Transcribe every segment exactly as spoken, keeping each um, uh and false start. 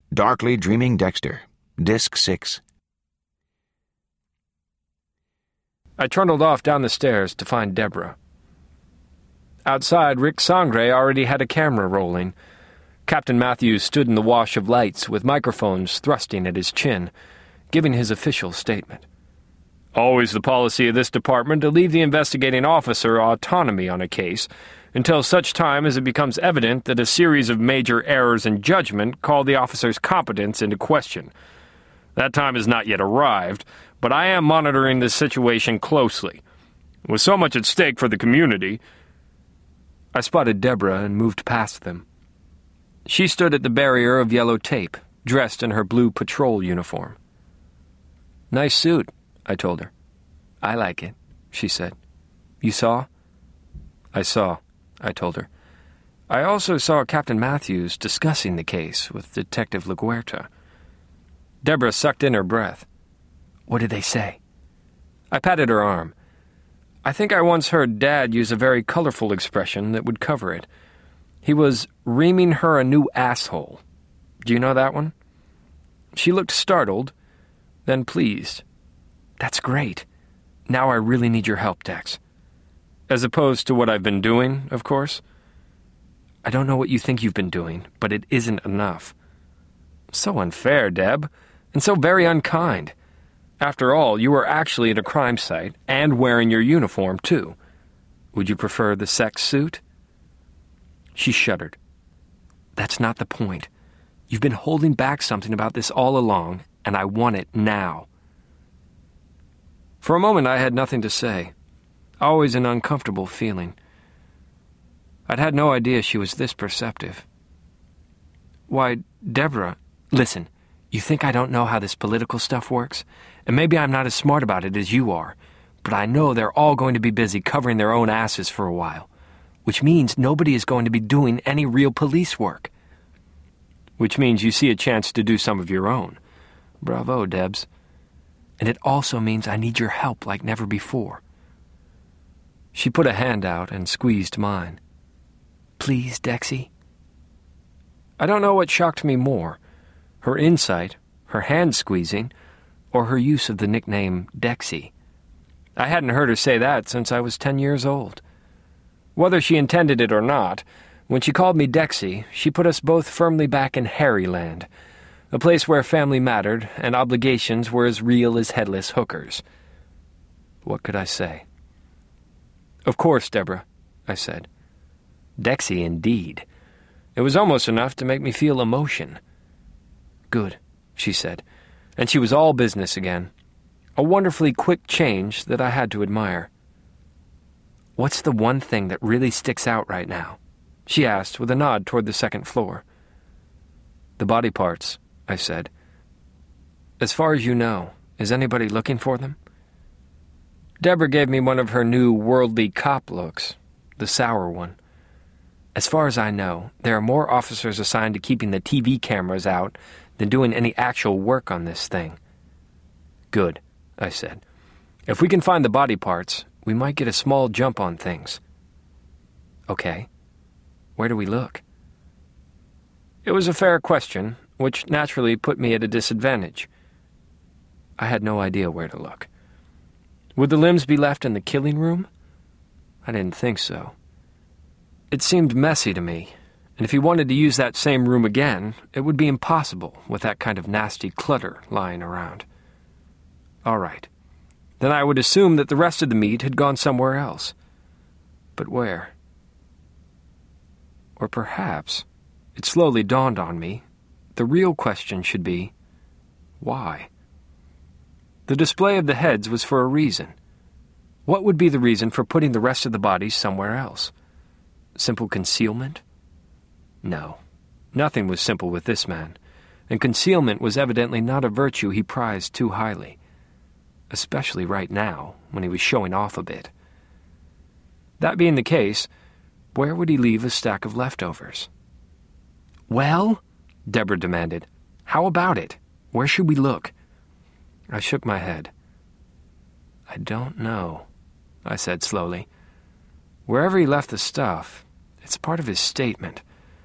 Darkly Dreaming Dexter, Disc six. I trundled off down the stairs to find Deborah. Outside, Rick Sangre already had a camera rolling. Captain Matthews stood in the wash of lights with microphones thrusting at his chin, giving his official statement. Always the policy of this department to leave the investigating officer autonomy on a case until such time as it becomes evident that a series of major errors in judgment call the officer's competence into question. That time has not yet arrived, but I am monitoring this situation closely. With so much at stake for the community, I spotted Deborah and moved past them. She stood at the barrier of yellow tape, dressed in her blue patrol uniform. "Nice suit," I told her. "I like it," she said. "You saw?" "I saw," I told her. I also saw Captain Matthews discussing the case with Detective LaGuerta. Deborah sucked in her breath. "What did they say?" I patted her arm. I think I once heard Dad use a very colorful expression that would cover it. He was reaming her a new asshole. Do you know that one? She looked startled, then pleased. "That's great. Now I really need your help, Dex." As opposed to what I've been doing, of course. "I don't know what you think you've been doing, but it isn't enough." So unfair, Deb, and so very unkind. After all, you were actually at a crime site, and wearing your uniform, too. Would you prefer the sex suit? She shuddered. "That's not the point. You've been holding back something about this all along, and I want it now." For a moment I had nothing to say. Always an uncomfortable feeling. I'd had no idea she was this perceptive. "Why, Deborah, listen, you think I don't know how this political stuff works? And maybe I'm not as smart about it as you are, but I know they're all going to be busy covering their own asses for a while, which means nobody is going to be doing any real police work." "Which means you see a chance to do some of your own." "Bravo, Debs." "And it also means I need your help like never before." She put a hand out and squeezed mine. "Please, Dexy." I don't know what shocked me more, her insight, her hand squeezing, or her use of the nickname Dexy. I hadn't heard her say that since I was ten years old. Whether she intended it or not, when she called me Dexy, she put us both firmly back in Harryland, a place where family mattered and obligations were as real as headless hookers. What could I say? "Of course, Deborah," I said. Dexy indeed. It was almost enough to make me feel emotion. "Good," she said, and she was all business again. A wonderfully quick change that I had to admire. "What's the one thing that really sticks out right now?" she asked with a nod toward the second floor. "The body parts," I said. "As far as you know, is anybody looking for them?" Deborah gave me one of her new worldly cop looks, the sour one. "As far as I know, there are more officers assigned to keeping the T V cameras out than doing any actual work on this thing." "Good," I said. "If we can find the body parts, we might get a small jump on things." "Okay. Where do we look?" It was a fair question, which naturally put me at a disadvantage. I had no idea where to look. Would the limbs be left in the killing room? I didn't think so. It seemed messy to me, and if he wanted to use that same room again, it would be impossible with that kind of nasty clutter lying around. All right. Then I would assume that the rest of the meat had gone somewhere else. But where? Or perhaps, it slowly dawned on me, the real question should be, why? The display of the heads was for a reason. What would be the reason for putting the rest of the bodies somewhere else? Simple concealment? No, nothing was simple with this man, and concealment was evidently not a virtue he prized too highly, especially right now, when he was showing off a bit. That being the case, where would he leave a stack of leftovers? "Well?" Deborah demanded. "How about it? Where should we look?" I shook my head. "I don't know," I said slowly. "Wherever he left the stuff, it's part of his statement.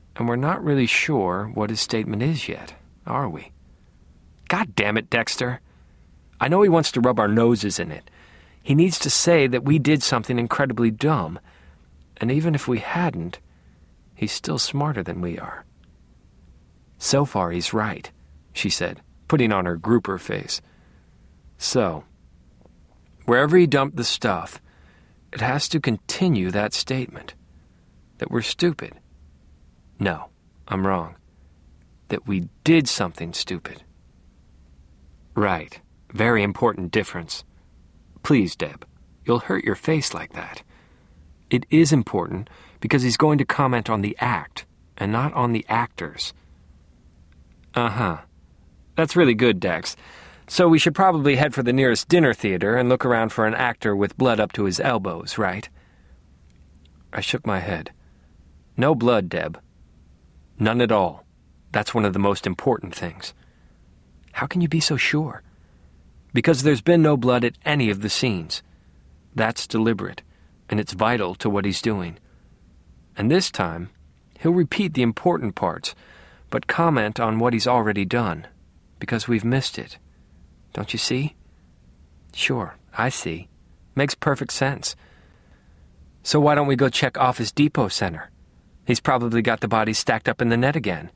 And we're not really sure what his statement is yet, are we? God damn it, Dexter. I know he wants to rub our noses in it. He needs to say that we did something incredibly dumb. And even if we hadn't, he's still smarter than we are. So far, he's right, she said, putting on her grouper face. So, wherever he dumped the stuff, it has to continue that statement. That we're stupid. No, I'm wrong. That we did something stupid. Right. Very important difference. Please, Deb, you'll hurt your face like that. It is important because he's going to comment on the act and not on the actors. Uh-huh. That's really good, Dex. So we should probably head for the nearest dinner theater and look around for an actor with blood up to his elbows, right? I shook my head. No blood, Deb. None at all. That's one of the most important things. How can you be so sure? Because there's been no blood at any of the scenes. That's deliberate, and it's vital to what he's doing. And this time, he'll repeat the important parts, but comment on what he's already done, because we've missed it. Don't you see? Sure, I see. Makes perfect sense. So why don't we go check Office Depot Center? He's probably got the bodies stacked up in the net again.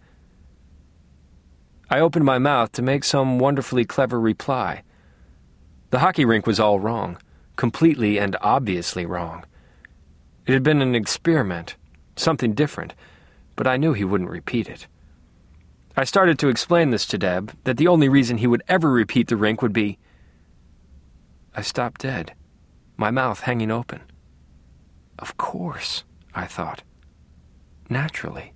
I opened my mouth to make some wonderfully clever reply. The hockey rink was all wrong, completely and obviously wrong. It had been an experiment, something different, but I knew he wouldn't repeat it. I started to explain this to Deb, that the only reason he would ever repeat the rink would be... I stopped dead, my mouth hanging open. Of course, I thought. Naturally.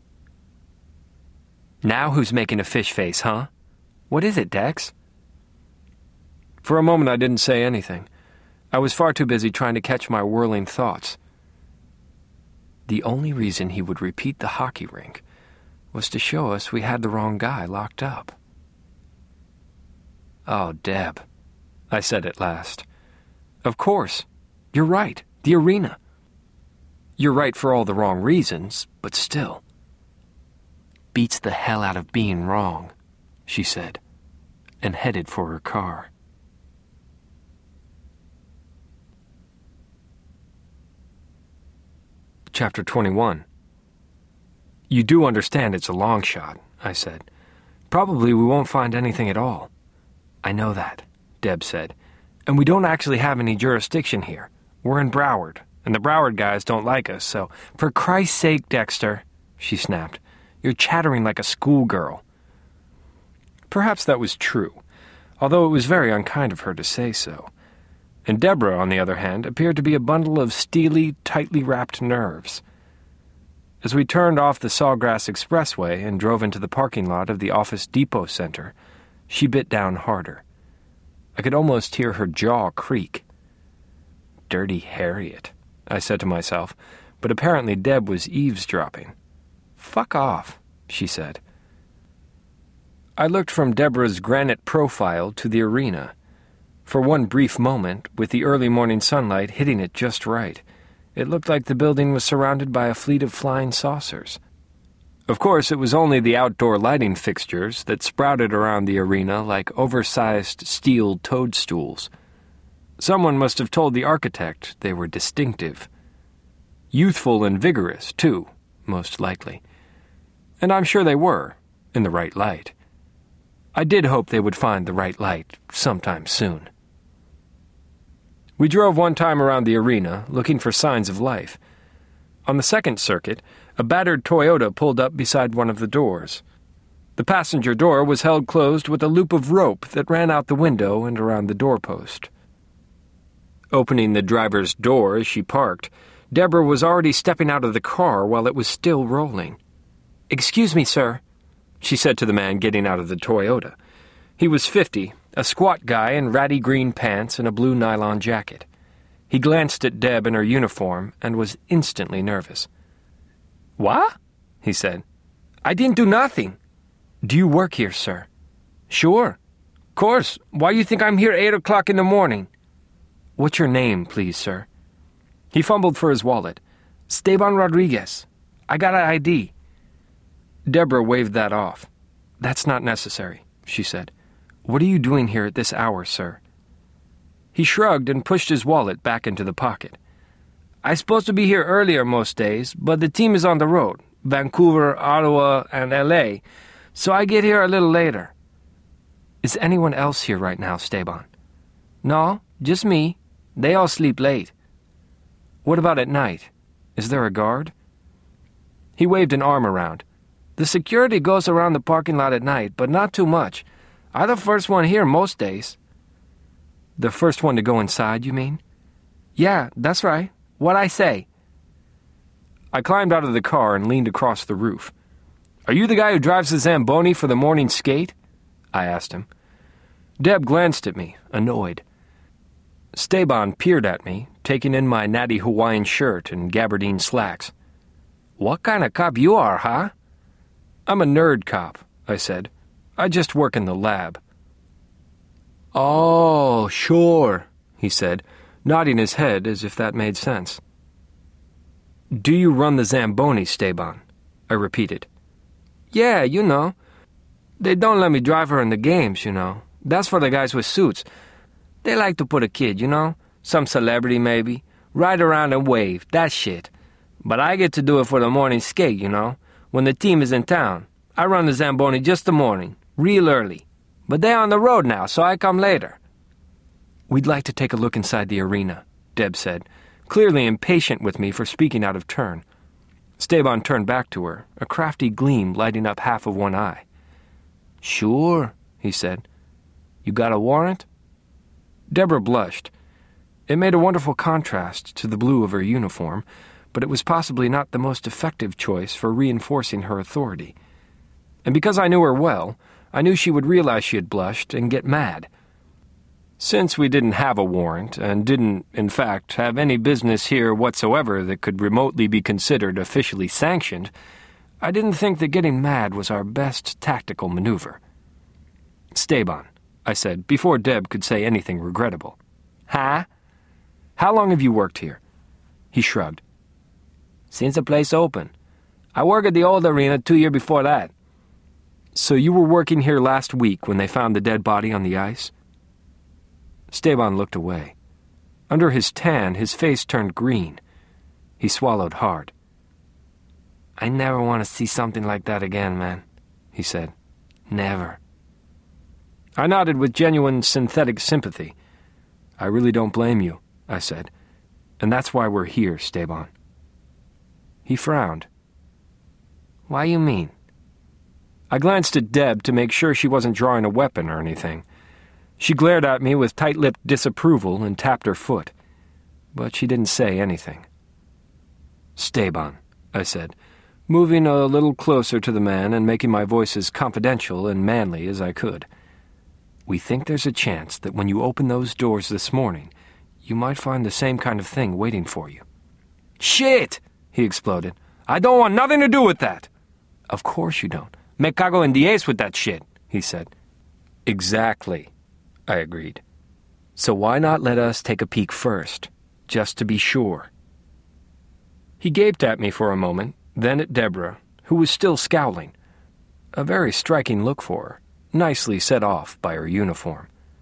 Now who's making a fish face, huh? What is it, Dex? For a moment I didn't say anything. I was far too busy trying to catch my whirling thoughts. The only reason he would repeat the hockey rink was to show us we had the wrong guy locked up. Oh, Deb, I said at last. Of course. You're right. The arena. You're right for all the wrong reasons, but still. Beats the hell out of being wrong, she said, and headed for her car. Chapter twenty-one. You do understand it's a long shot, I said. Probably we won't find anything at all. I know that, Deb said, and we don't actually have any jurisdiction here. We're in Broward, and the Broward guys don't like us, so... For Christ's sake, Dexter, she snapped, you're chattering like a schoolgirl. Perhaps that was true, although it was very unkind of her to say so. And Deborah, on the other hand, appeared to be a bundle of steely, tightly wrapped nerves. As we turned off the Sawgrass Expressway and drove into the parking lot of the Office Depot Center, she bit down harder. I could almost hear her jaw creak. Dirty Harriet, I said to myself, but apparently Deb was eavesdropping. Fuck off, she said. I looked from Deborah's granite profile to the arena. For one brief moment, with the early morning sunlight hitting it just right, it looked like the building was surrounded by a fleet of flying saucers. Of course, it was only the outdoor lighting fixtures that sprouted around the arena like oversized steel toadstools. Someone must have told the architect they were distinctive. Youthful and vigorous, too, most likely. And I'm sure they were, in the right light. I did hope they would find the right light sometime soon. We drove one time around the arena, looking for signs of life. On the second circuit, a battered Toyota pulled up beside one of the doors. The passenger door was held closed with a loop of rope that ran out the window and around the doorpost. Opening the driver's door as she parked, Deborah was already stepping out of the car while it was still rolling. "Excuse me, sir," she said to the man getting out of the Toyota. He was fifty, a squat guy in ratty green pants and a blue nylon jacket. He glanced at Deb in her uniform and was instantly nervous. "What?" he said. "I didn't do nothing." "Do you work here, sir?" "Sure. Course. Why you think I'm here eight o'clock in the morning?" "What's your name, please, sir?" He fumbled for his wallet. "Esteban Rodriguez. I got an I D." Deborah waved that off. "That's not necessary," she said. "What are you doing here at this hour, sir?" He shrugged and pushed his wallet back into the pocket. "I'm supposed to be here earlier most days, but the team is on the road, Vancouver, Ottawa, and L A, so I get here a little later." "Is anyone else here right now, Esteban?" "No, just me. They all sleep late." "What about at night? Is there a guard?" He waved an arm around. "The security goes around the parking lot at night, but not too much. I'm the first one here most days." "The first one to go inside, you mean?" "Yeah, that's right. What I say." I climbed out of the car and leaned across the roof. "Are you the guy who drives the Zamboni for the morning skate?" I asked him. Deb glanced at me, annoyed. Esteban peered at me, taking in my natty Hawaiian shirt and gabardine slacks. "What kind of cop you are, huh?" "I'm a nerd cop," I said. "I just work in the lab." "Oh, sure," he said, nodding his head as if that made sense. "Do you run the Zamboni, Esteban?" I repeated. "Yeah, you know. They don't let me drive her in the games, you know. That's for the guys with suits. They like to put a kid, you know, some celebrity maybe, ride around and wave, that shit. But I get to do it for the morning skate, you know, when the team is in town. I run the Zamboni just the morning, real early. But they're on the road now, so I come later." "We'd like to take a look inside the arena," Deb said, clearly impatient with me for speaking out of turn. Esteban turned back to her, a crafty gleam lighting up half of one eye. "Sure," he said. "You got a warrant?" Deborah blushed. It made a wonderful contrast to the blue of her uniform, but it was possibly not the most effective choice for reinforcing her authority. And because I knew her well, I knew she would realize she had blushed and get mad. Since we didn't have a warrant, and didn't, in fact, have any business here whatsoever that could remotely be considered officially sanctioned, I didn't think that getting mad was our best tactical maneuver. "Esteban," I said, before Deb could say anything regrettable. "Huh? How long have you worked here?" He shrugged. "Since the place opened. I worked at the old arena two years before that." "So you were working here last week when they found the dead body on the ice?" Esteban looked away. Under his tan, his face turned green. He swallowed hard. "I never want to see something like that again, man," he said. "Never." I nodded with genuine synthetic sympathy. "I really don't blame you," I said. "And that's why we're here, Esteban." He frowned. "Why you mean?" I glanced at Deb to make sure she wasn't drawing a weapon or anything. She glared at me with tight-lipped disapproval and tapped her foot. But she didn't say anything. "Esteban," I said, moving a little closer to the man and making my voice as confidential and manly as I could. "We think there's a chance that when you open those doors this morning, you might find the same kind of thing waiting for you." "Shit!" he exploded. "I don't want nothing to do with that." "Of course you don't. Me cago en diez with that shit," he said. "Exactly," I agreed. "So why not let us take a peek first, just to be sure?" He gaped at me for a moment, then at Deborah, who was still scowling. A very striking look for her, nicely set off by her uniform.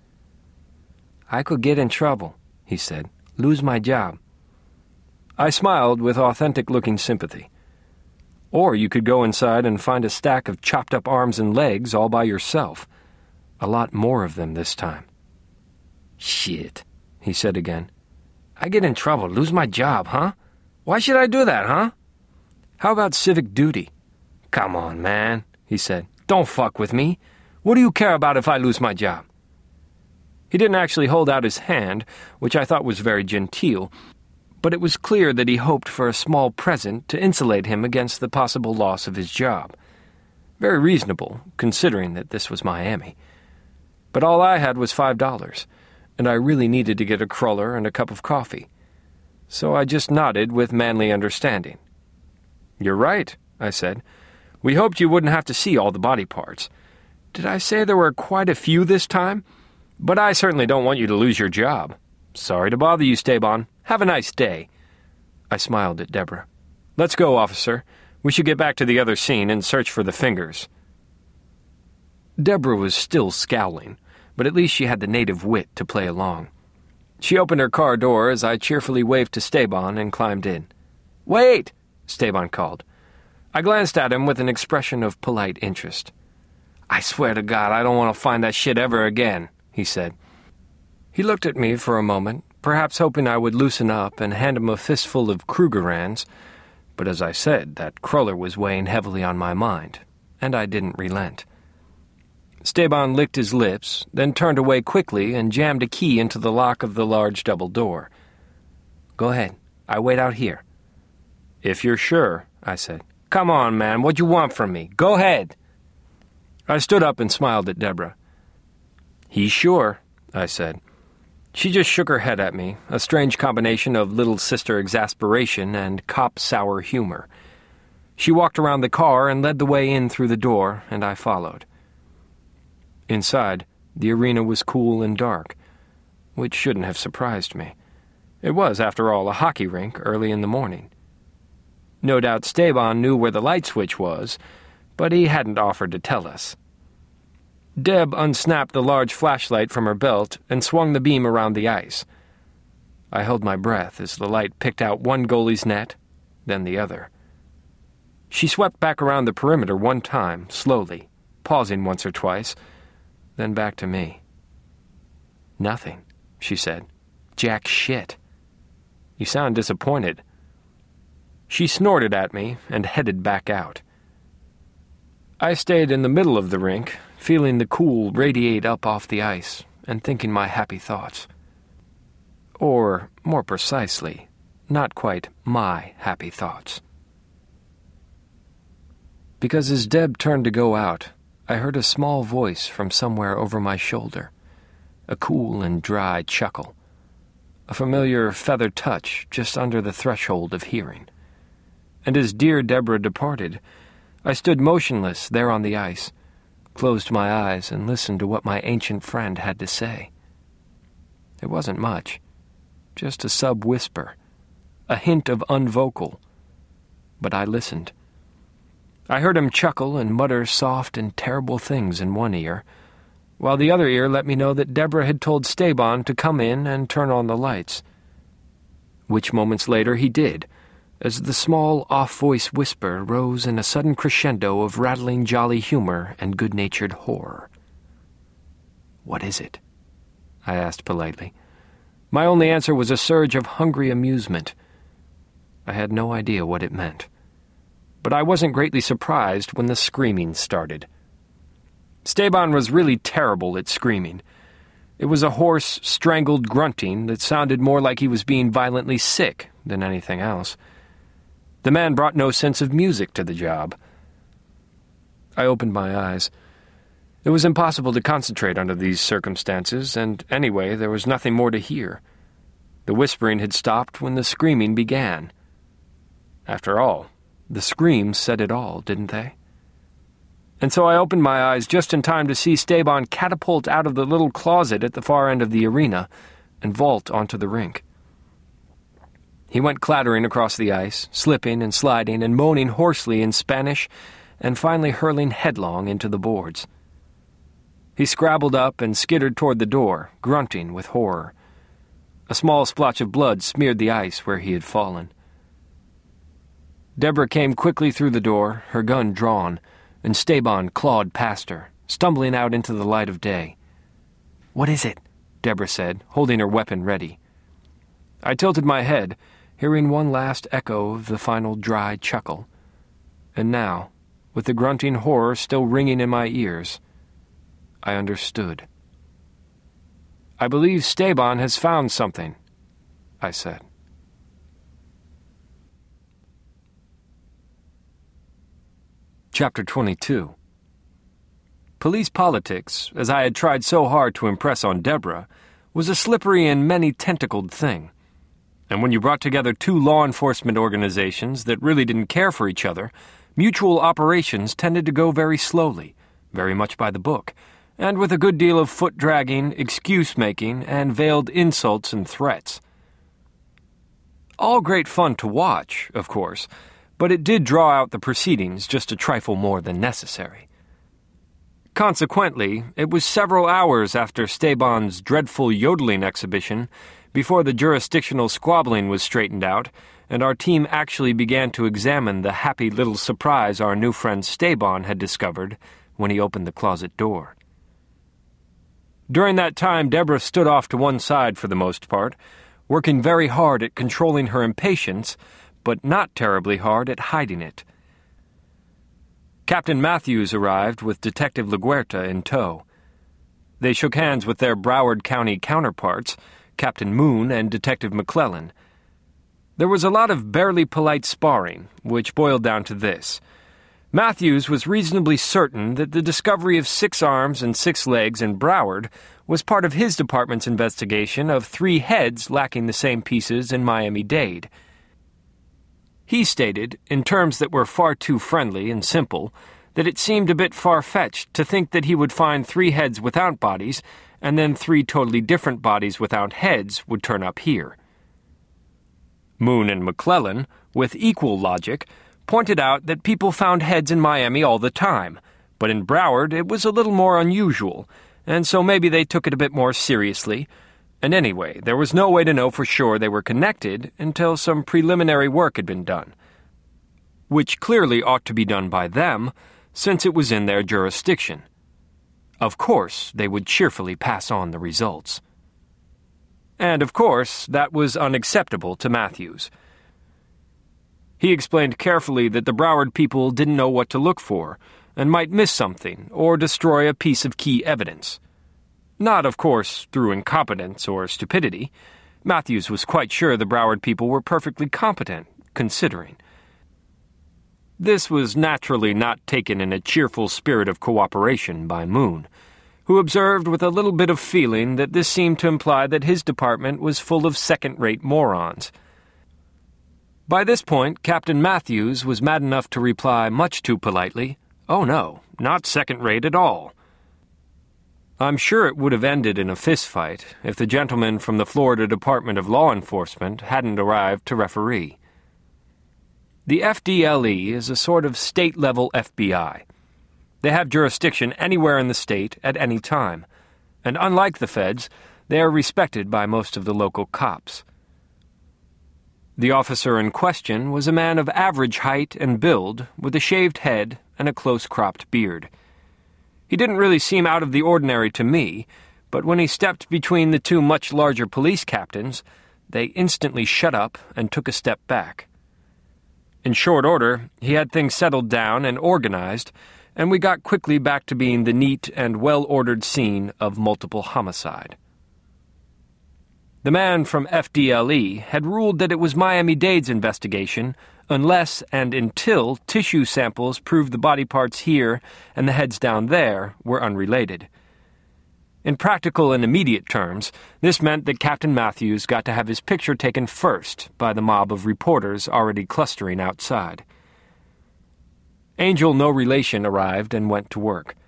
"I could get in trouble," he said. "Lose my job." I smiled with authentic-looking sympathy. "Or you could go inside and find a stack of chopped-up arms and legs all by yourself. A lot more of them this time." "Shit," he said again. "I get in trouble, lose my job, huh? Why should I do that, huh?" "How about civic duty?" "Come on, man," he said. "Don't fuck with me. What do you care about if I lose my job?" He didn't actually hold out his hand, which I thought was very genteel, but it was clear that he hoped for a small present to insulate him against the possible loss of his job. Very reasonable, considering that this was Miami. But all I had was five dollars, and I really needed to get a cruller and a cup of coffee. So I just nodded with manly understanding. "You're right," I said. "We hoped you wouldn't have to see all the body parts. Did I say there were quite a few this time? But I certainly don't want you to lose your job. Sorry to bother you, Esteban. Have a nice day." I smiled at Deborah. "Let's go, officer. We should get back to the other scene and search for the fingers." Deborah was still scowling, but at least she had the native wit to play along. She opened her car door as I cheerfully waved to Steban and climbed in. "Wait!" Steban called. I glanced at him with an expression of polite interest. "I swear to God, I don't want to find that shit ever again," he said. He looked at me for a moment, perhaps hoping I would loosen up and hand him a fistful of Krugerrands, but as I said, that cruller was weighing heavily on my mind, and I didn't relent. Steban licked his lips, then turned away quickly and jammed a key into the lock of the large double door. "Go ahead. I wait out here." "If you're sure," I said. "Come on, man. What you want from me? Go ahead." I stood up and smiled at Deborah. "He's sure," I said. She just shook her head at me, a strange combination of little sister exasperation and cop sour humor. She walked around the car and led the way in through the door, and I followed. Inside, the arena was cool and dark, which shouldn't have surprised me. It was, after all, a hockey rink early in the morning. No doubt Steban knew where the light switch was, but he hadn't offered to tell us. Deb unsnapped the large flashlight from her belt and swung the beam around the ice. I held my breath as the light picked out one goalie's net, then the other. She swept back around the perimeter one time, slowly, pausing once or twice, then back to me. "Nothing," she said. "Jack shit. You sound disappointed." She snorted at me and headed back out. I stayed in the middle of the rink, feeling the cool radiate up off the ice and thinking my happy thoughts. Or, more precisely, not quite my happy thoughts. Because as Deb turned to go out, I heard a small voice from somewhere over my shoulder, a cool and dry chuckle, a familiar feather touch just under the threshold of hearing. And as dear Deborah departed, I stood motionless there on the ice, closed my eyes and listened to what my ancient friend had to say. It wasn't much, just a sub-whisper, a hint of unvocal, but I listened. I heard him chuckle and mutter soft and terrible things in one ear, while the other ear let me know that Deborah had told Steban to come in and turn on the lights. Which moments later he did, as the small, off-voice whisper rose in a sudden crescendo of rattling jolly humor and good-natured horror. "What is it?" I asked politely. My only answer was a surge of hungry amusement. I had no idea what it meant. But I wasn't greatly surprised when the screaming started. Steban was really terrible at screaming. It was a hoarse, strangled grunting that sounded more like he was being violently sick than anything else. The man brought no sense of music to the job. I opened my eyes. It was impossible to concentrate under these circumstances, and anyway, there was nothing more to hear. The whispering had stopped when the screaming began. After all, the screams said it all, didn't they? And so I opened my eyes just in time to see Steban catapult out of the little closet at the far end of the arena and vault onto the rink. He went clattering across the ice, slipping and sliding and moaning hoarsely in Spanish, and finally hurling headlong into the boards. He scrabbled up and skittered toward the door, grunting with horror. A small splotch of blood smeared the ice where he had fallen. Deborah came quickly through the door, her gun drawn, and Steban clawed past her, stumbling out into the light of day. "What is it?" Deborah said, holding her weapon ready. I tilted my head, hearing one last echo of the final dry chuckle. And now, with the grunting horror still ringing in my ears, I understood. "I believe Steban has found something," I said. Chapter twenty-two. Police politics, as I had tried so hard to impress on Deborah, was a slippery and many-tentacled thing. And when you brought together two law enforcement organizations that really didn't care for each other, mutual operations tended to go very slowly, very much by the book, and with a good deal of foot-dragging, excuse-making, and veiled insults and threats. All great fun to watch, of course, but it did draw out the proceedings just a trifle more than necessary. Consequently, it was several hours after Steban's dreadful yodeling exhibition before the jurisdictional squabbling was straightened out, and our team actually began to examine the happy little surprise our new friend Steban had discovered when he opened the closet door. During that time, Deborah stood off to one side for the most part, working very hard at controlling her impatience, but not terribly hard at hiding it. Captain Matthews arrived with Detective LaGuerta in tow. They shook hands with their Broward County counterparts, Captain Moon and Detective McClellan. There was a lot of barely polite sparring, which boiled down to this. Matthews was reasonably certain that the discovery of six arms and six legs in Broward was part of his department's investigation of three heads lacking the same pieces in Miami-Dade. He stated, in terms that were far too friendly and simple, that it seemed a bit far-fetched to think that he would find three heads without bodies, and then three totally different bodies without heads would turn up here. Moon and McClellan, with equal logic, pointed out that people found heads in Miami all the time, but in Broward it was a little more unusual, and so maybe they took it a bit more seriously. And anyway, there was no way to know for sure they were connected until some preliminary work had been done, which clearly ought to be done by them, since it was in their jurisdiction. Of course, they would cheerfully pass on the results. And of course, that was unacceptable to Matthews. He explained carefully that the Broward people didn't know what to look for, and might miss something or destroy a piece of key evidence. Not, of course, through incompetence or stupidity. Matthews was quite sure the Broward people were perfectly competent, considering. This was naturally not taken in a cheerful spirit of cooperation by Moon, who observed with a little bit of feeling that this seemed to imply that his department was full of second-rate morons. By this point, Captain Matthews was mad enough to reply much too politely, "Oh no, not second-rate at all." I'm sure it would have ended in a fistfight if the gentleman from the Florida Department of Law Enforcement hadn't arrived to referee. The F D L E is a sort of state-level F B I. They have jurisdiction anywhere in the state at any time, and unlike the feds, they are respected by most of the local cops. The officer in question was a man of average height and build, with a shaved head and a close-cropped beard. He didn't really seem out of the ordinary to me, but when he stepped between the two much larger police captains, they instantly shut up and took a step back. In short order, he had things settled down and organized, and we got quickly back to being the neat and well-ordered scene of multiple homicide. The man from F D L E had ruled that it was Miami-Dade's investigation unless and until tissue samples proved the body parts here and the heads down there were unrelated. In practical and immediate terms, this meant that Captain Matthews got to have his picture taken first by the mob of reporters already clustering outside. Angel No Relation arrived and went to work.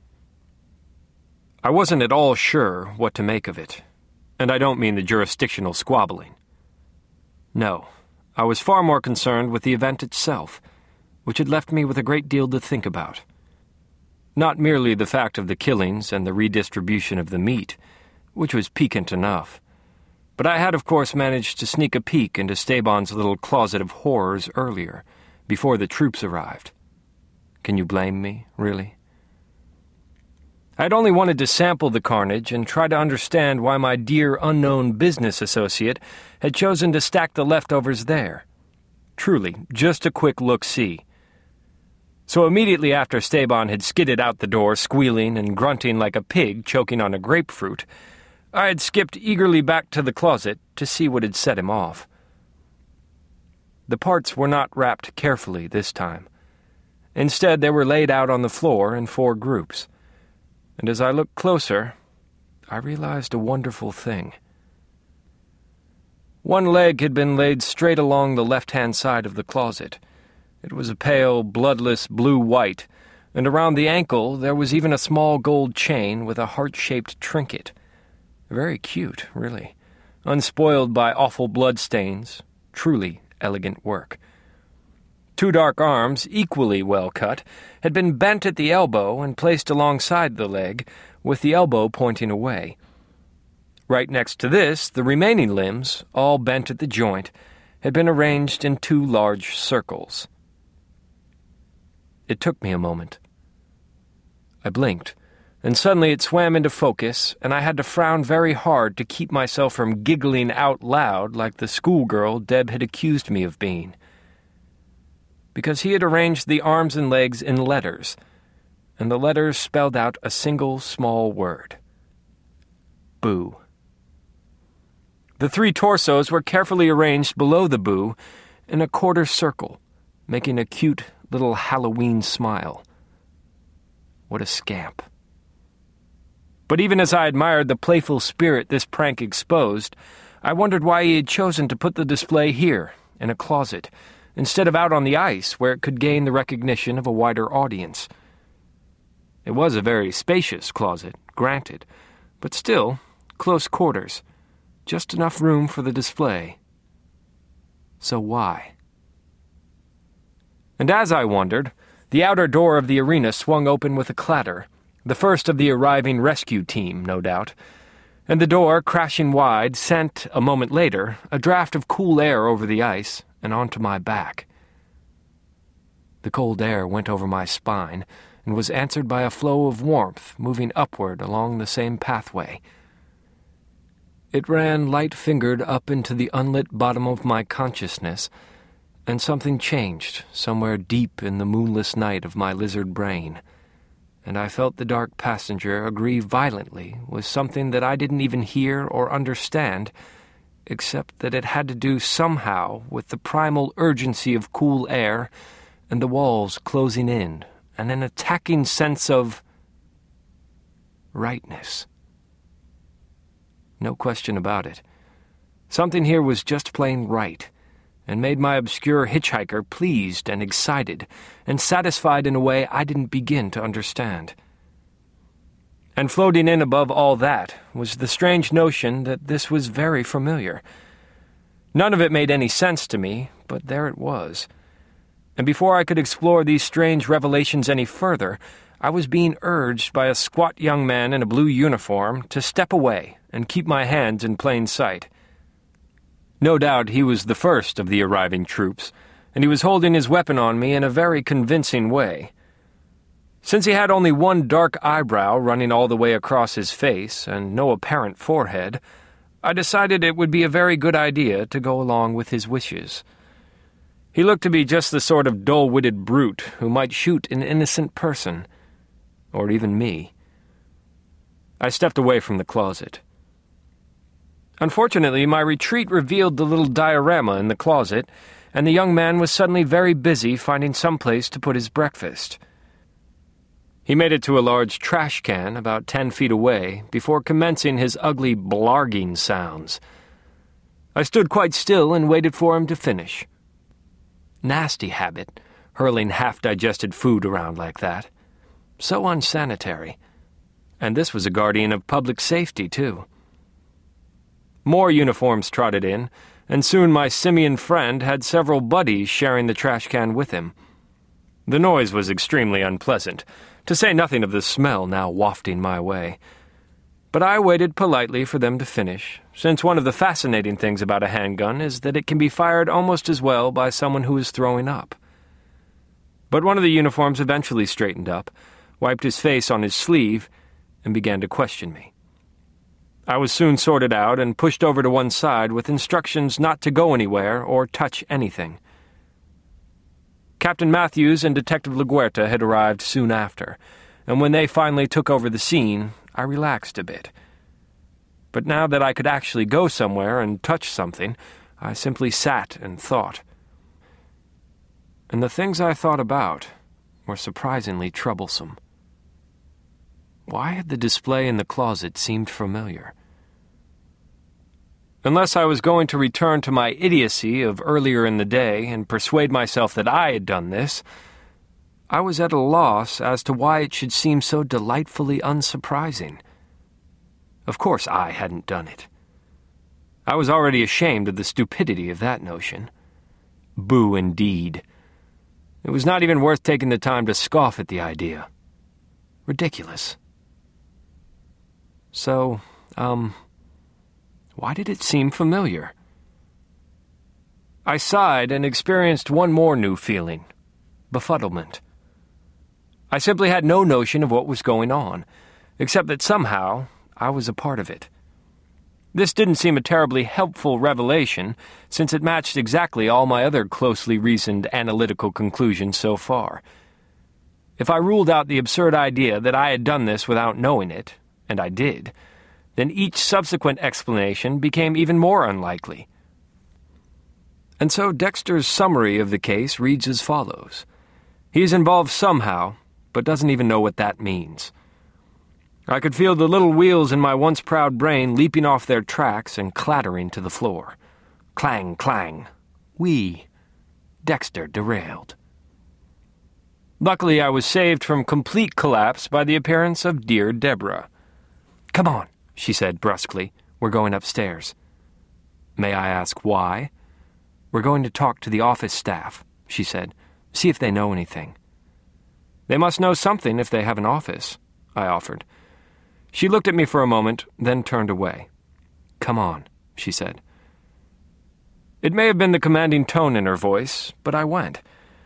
I wasn't at all sure what to make of it. And I don't mean the jurisdictional squabbling. No, I was far more concerned with the event itself, which had left me with a great deal to think about. Not merely the fact of the killings and the redistribution of the meat, which was piquant enough, but I had of course managed to sneak a peek into Steban's little closet of horrors earlier, before the troops arrived. Can you blame me, really? I'd only wanted to sample the carnage and try to understand why my dear unknown business associate had chosen to stack the leftovers there. Truly, just a quick look-see. So immediately after Steban had skidded out the door, squealing and grunting like a pig choking on a grapefruit, I had skipped eagerly back to the closet to see what had set him off. The parts were not wrapped carefully this time. Instead, they were laid out on the floor in four groups. And as I looked closer, I realized a wonderful thing. One leg had been laid straight along the left-hand side of the closet. It was a pale, bloodless blue-white, and around the ankle there was even a small gold chain with a heart-shaped trinket. Very cute, really. Unspoiled by awful bloodstains. Truly elegant work. Two dark arms, equally well cut, had been bent at the elbow and placed alongside the leg, with the elbow pointing away. Right next to this, the remaining limbs, all bent at the joint, had been arranged in two large circles. It took me a moment. I blinked, and suddenly it swam into focus, and I had to frown very hard to keep myself from giggling out loud like the schoolgirl Deb had accused me of being. Because he had arranged the arms and legs in letters, and the letters spelled out a single small word. Boo. The three torsos were carefully arranged below the boo in a quarter circle, making a cute little Halloween smile. What a scamp. But even as I admired the playful spirit this prank exposed, I wondered why he had chosen to put the display here, in a closet, instead of out on the ice where it could gain the recognition of a wider audience. It was a very spacious closet, granted, but still, close quarters, just enough room for the display. So why? And as I wondered, the outer door of the arena swung open with a clatter, the first of the arriving rescue team, no doubt, and the door, crashing wide, sent, a moment later, a draft of cool air over the ice and onto my back. The cold air went over my spine and was answered by a flow of warmth moving upward along the same pathway. It ran light-fingered up into the unlit bottom of my consciousness, and something changed somewhere deep in the moonless night of my lizard brain, and I felt the dark passenger agree violently with something that I didn't even hear or understand, except that it had to do somehow with the primal urgency of cool air and the walls closing in, and an attacking sense of rightness. No question about it. Something here was just plain right, and made my obscure hitchhiker pleased and excited, and satisfied in a way I didn't begin to understand. And floating in above all that was the strange notion that this was very familiar. None of it made any sense to me, but there it was. And before I could explore these strange revelations any further, I was being urged by a squat young man in a blue uniform to step away and keep my hands in plain sight. No doubt he was the first of the arriving troops, and he was holding his weapon on me in a very convincing way. Since he had only one dark eyebrow running all the way across his face and no apparent forehead, I decided it would be a very good idea to go along with his wishes. He looked to be just the sort of dull-witted brute who might shoot an innocent person, or even me. I stepped away from the closet. Unfortunately, my retreat revealed the little diorama in the closet, and the young man was suddenly very busy finding some place to put his breakfast. He made it to a large trash can about ten feet away before commencing his ugly blarging sounds. I stood quite still and waited for him to finish. Nasty habit, hurling half-digested food around like that. So unsanitary. And this was a guardian of public safety, too. More uniforms trotted in, and soon my simian friend had several buddies sharing the trash can with him. The noise was extremely unpleasant, to say nothing of the smell now wafting my way. But I waited politely for them to finish, since one of the fascinating things about a handgun is that it can be fired almost as well by someone who is throwing up. But one of the uniforms eventually straightened up, wiped his face on his sleeve, and began to question me. I was soon sorted out and pushed over to one side with instructions not to go anywhere or touch anything. Captain Matthews and Detective LaGuerta had arrived soon after, and when they finally took over the scene, I relaxed a bit. But now that I could actually go somewhere and touch something, I simply sat and thought. And the things I thought about were surprisingly troublesome. Why had the display in the closet seemed familiar? Unless I was going to return to my idiocy of earlier in the day and persuade myself that I had done this, I was at a loss as to why it should seem so delightfully unsurprising. Of course I hadn't done it. I was already ashamed of the stupidity of that notion. Boo, indeed. It was not even worth taking the time to scoff at the idea. Ridiculous. So, um, why did it seem familiar? I sighed and experienced one more new feeling: befuddlement. I simply had no notion of what was going on, except that somehow I was a part of it. This didn't seem a terribly helpful revelation, since it matched exactly all my other closely reasoned analytical conclusions so far. If I ruled out the absurd idea that I had done this without knowing it, and I did, then each subsequent explanation became even more unlikely. And so Dexter's summary of the case reads as follows. He is involved somehow, but doesn't even know what that means. I could feel the little wheels in my once proud brain leaping off their tracks and clattering to the floor. Clang, clang. Whee. Dexter derailed. Luckily, I was saved from complete collapse by the appearance of dear Deborah. "Come on," she said brusquely. "We're going upstairs." "May I ask why?" "We're going to talk to the office staff," she said. "See if they know anything." "They must know something if they have an office," I offered. She looked at me for a moment, then turned away. "Come on," she said. It may have been the commanding tone in her voice, but I went.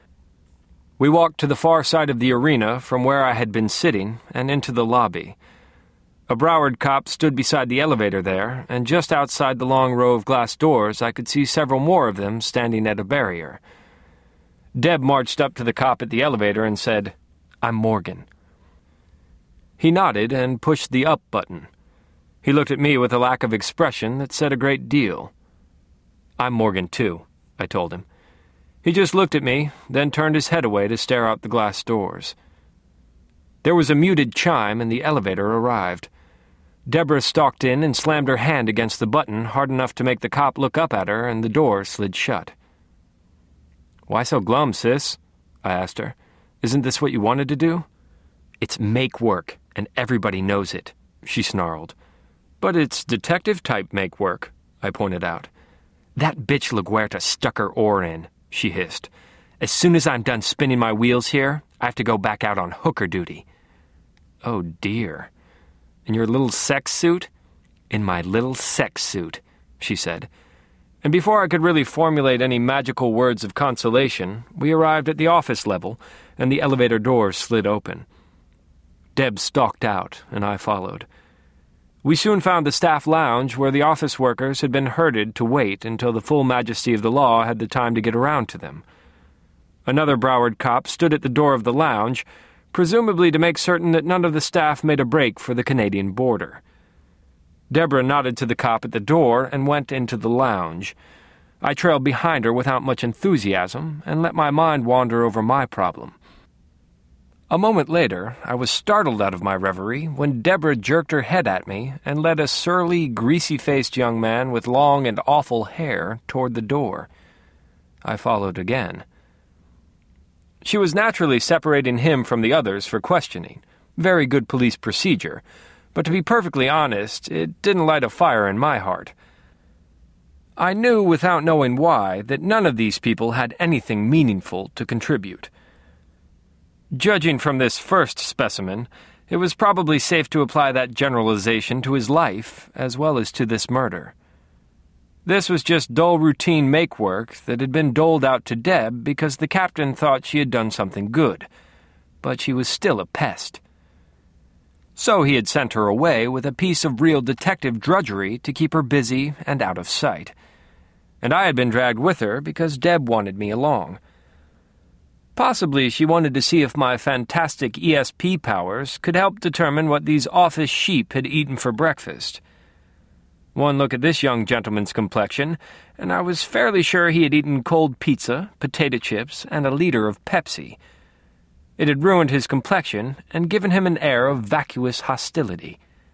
We walked to the far side of the arena from where I had been sitting and into the lobby. A Broward cop stood beside the elevator there, and just outside the long row of glass doors I could see several more of them standing at a barrier. Deb marched up to the cop at the elevator and said, "I'm Morgan." He nodded and pushed the up button. He looked at me with a lack of expression that said a great deal. "I'm Morgan, too," I told him. He just looked at me, then turned his head away to stare out the glass doors. There was a muted chime, and the elevator arrived. Deborah stalked in and slammed her hand against the button hard enough to make the cop look up at her, and the door slid shut. "Why so glum, sis?" I asked her. "Isn't this what you wanted to do?" "It's make work, and everybody knows it," she snarled. "But it's detective-type make work," I pointed out. "That bitch LaGuerta stuck her oar in," she hissed. "As soon as I'm done spinning my wheels here, I have to go back out on hooker duty." "Oh, dear. In your little sex suit?" "In my little sex suit," she said. And before I could really formulate any magical words of consolation, we arrived at the office level, and the elevator doors slid open. Deb stalked out, and I followed. We soon found the staff lounge where the office workers had been herded to wait until the full majesty of the law had the time to get around to them. Another Broward cop stood at the door of the lounge, presumably to make certain that none of the staff made a break for the Canadian border. Deborah nodded to the cop at the door and went into the lounge. I trailed behind her without much enthusiasm and let my mind wander over my problem. A moment later, I was startled out of my reverie when Deborah jerked her head at me and led a surly, greasy-faced young man with long and awful hair toward the door. I followed again. She was naturally separating him from the others for questioning. Very good police procedure, but to be perfectly honest, it didn't light a fire in my heart. I knew, without knowing why, that none of these people had anything meaningful to contribute. Judging from this first specimen, it was probably safe to apply that generalization to his life as well as to this murder. This was just dull routine make-work that had been doled out to Deb because the captain thought she had done something good, but she was still a pest. So he had sent her away with a piece of real detective drudgery to keep her busy and out of sight. And I had been dragged with her because Deb wanted me along. Possibly she wanted to see if my fantastic E S P powers could help determine what these office sheep had eaten for breakfast. One look at this young gentleman's complexion, and I was fairly sure he had eaten cold pizza, potato chips, and a liter of Pepsi. It had ruined his complexion and given him an air of vacuous hostility.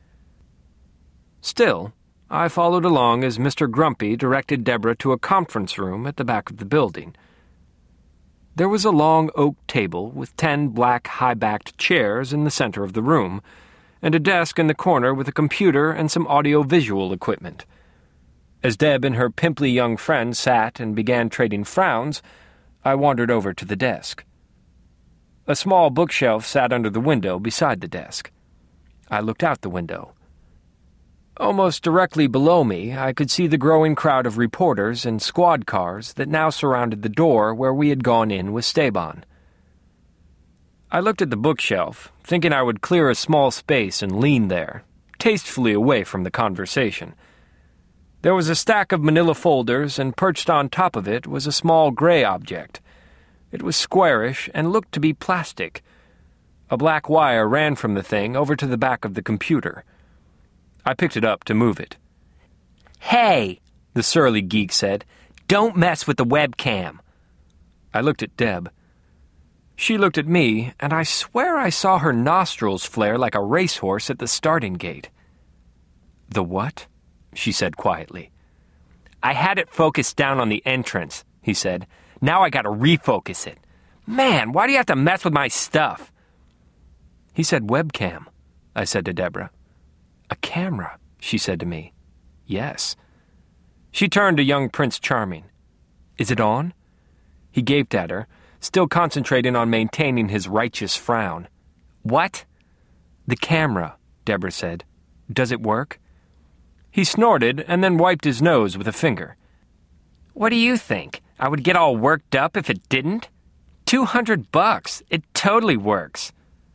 Still, I followed along as Mister Grumpy directed Deborah to a conference room at the back of the building. There was a long oak table with ten black high-backed chairs in the center of the room, and a desk in the corner with a computer and some audio-visual equipment. As Deb and her pimply young friend sat and began trading frowns, I wandered over to the desk. A small bookshelf sat under the window beside the desk. I looked out the window. Almost directly below me, I could see the growing crowd of reporters and squad cars that now surrounded the door where we had gone in with Staban. I looked at the bookshelf, thinking I would clear a small space and lean there, tastefully away from the conversation. There was a stack of manila folders, and perched on top of it was a small gray object. It was squarish and looked to be plastic. A black wire ran from the thing over to the back of the computer. I picked it up to move it. "Hey," the surly geek said, "don't mess with the webcam." I looked at Deb. She looked at me, and I swear I saw her nostrils flare like a racehorse at the starting gate. "The what?" she said quietly. "I had it focused down on the entrance," he said. "Now I gotta refocus it. Man, why do you have to mess with my stuff?" "He said webcam," I said to Deborah. "A camera," she said to me. "Yes." She turned to young Prince Charming. "Is it on?" He gaped at her, still concentrating on maintaining his righteous frown. "What?" "The camera," Deborah said. "Does it work?" He snorted and then wiped his nose with a finger. "What do you think? I would get all worked up if it didn't? Two hundred bucks. It totally works."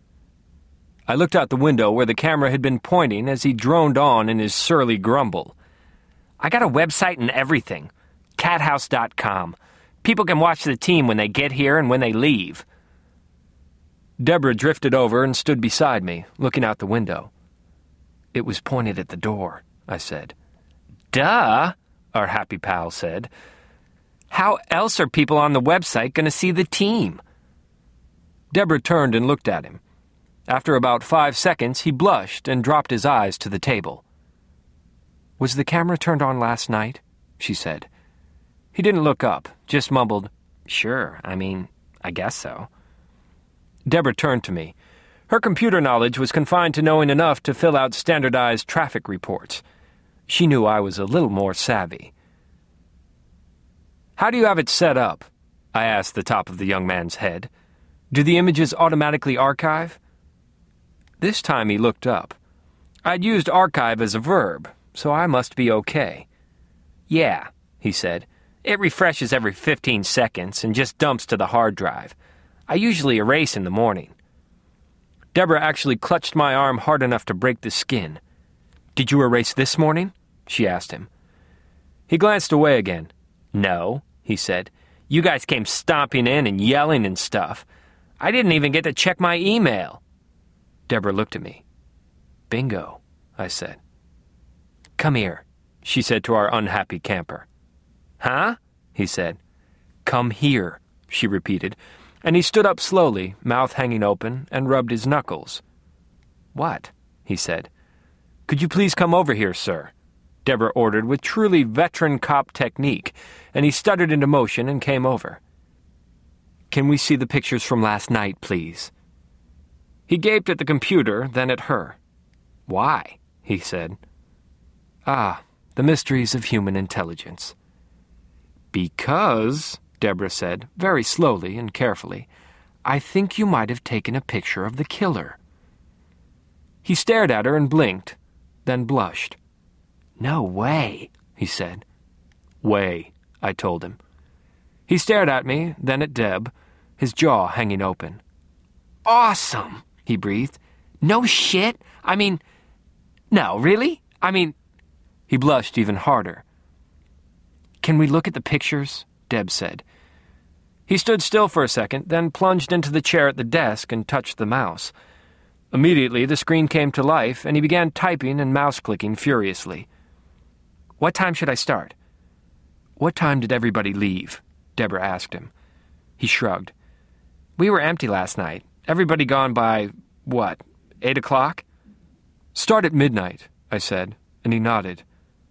I looked out the window where the camera had been pointing as he droned on in his surly grumble. "I got a website and everything. cat house dot com. People can watch the team when they get here and when they leave." Deborah drifted over and stood beside me, looking out the window. "It was pointed at the door," I said. "Duh," our happy pal said. "How else are people on the website going to see the team?" Deborah turned and looked at him. After about five seconds, he blushed and dropped his eyes to the table. "Was the camera turned on last night?" she said. He didn't look up, just mumbled, "Sure, I mean, I guess so." Deborah turned to me. Her computer knowledge was confined to knowing enough to fill out standardized traffic reports. She knew I was a little more savvy. "How do you have it set up?" I asked the top of the young man's head. "Do the images automatically archive?" This time he looked up. I'd used archive as a verb, so I must be okay. "Yeah," he said. "It refreshes every fifteen seconds and just dumps to the hard drive. I usually erase in the morning." Deborah actually clutched my arm hard enough to break the skin. "Did you erase this morning?" she asked him. He glanced away again. "No," he said. "You guys came stomping in and yelling and stuff. I didn't even get to check my email." Deborah looked at me. "Bingo," I said. "Come here," she said to our unhappy camper. "Huh?" he said. "Come here," she repeated, and he stood up slowly, mouth hanging open, and rubbed his knuckles. "What?" he said. "Could you please come over here, sir?" Deborah ordered with truly veteran cop technique, and he stuttered into motion and came over. "Can we see the pictures from last night, please?" He gaped at the computer, then at her. "Why?" he said. "Ah, the mysteries of human intelligence." "Because," Deborah said, very slowly and carefully, "I think you might have taken a picture of the killer." He stared at her and blinked, then blushed. "No way," he said. "Way," I told him. He stared at me, then at Deb, his jaw hanging open. "Awesome," he breathed. "No shit? I mean, no, really? I mean..." He blushed even harder. "Can we look at the pictures?" Deb said. He stood still for a second, then plunged into the chair at the desk and touched the mouse. Immediately, the screen came to life, and he began typing and mouse-clicking furiously. "What time should I start?" "What time did everybody leave?" Deborah asked him. He shrugged. "We were empty last night. Everybody gone by, what, eight o'clock?" "Start at midnight," I said, and he nodded.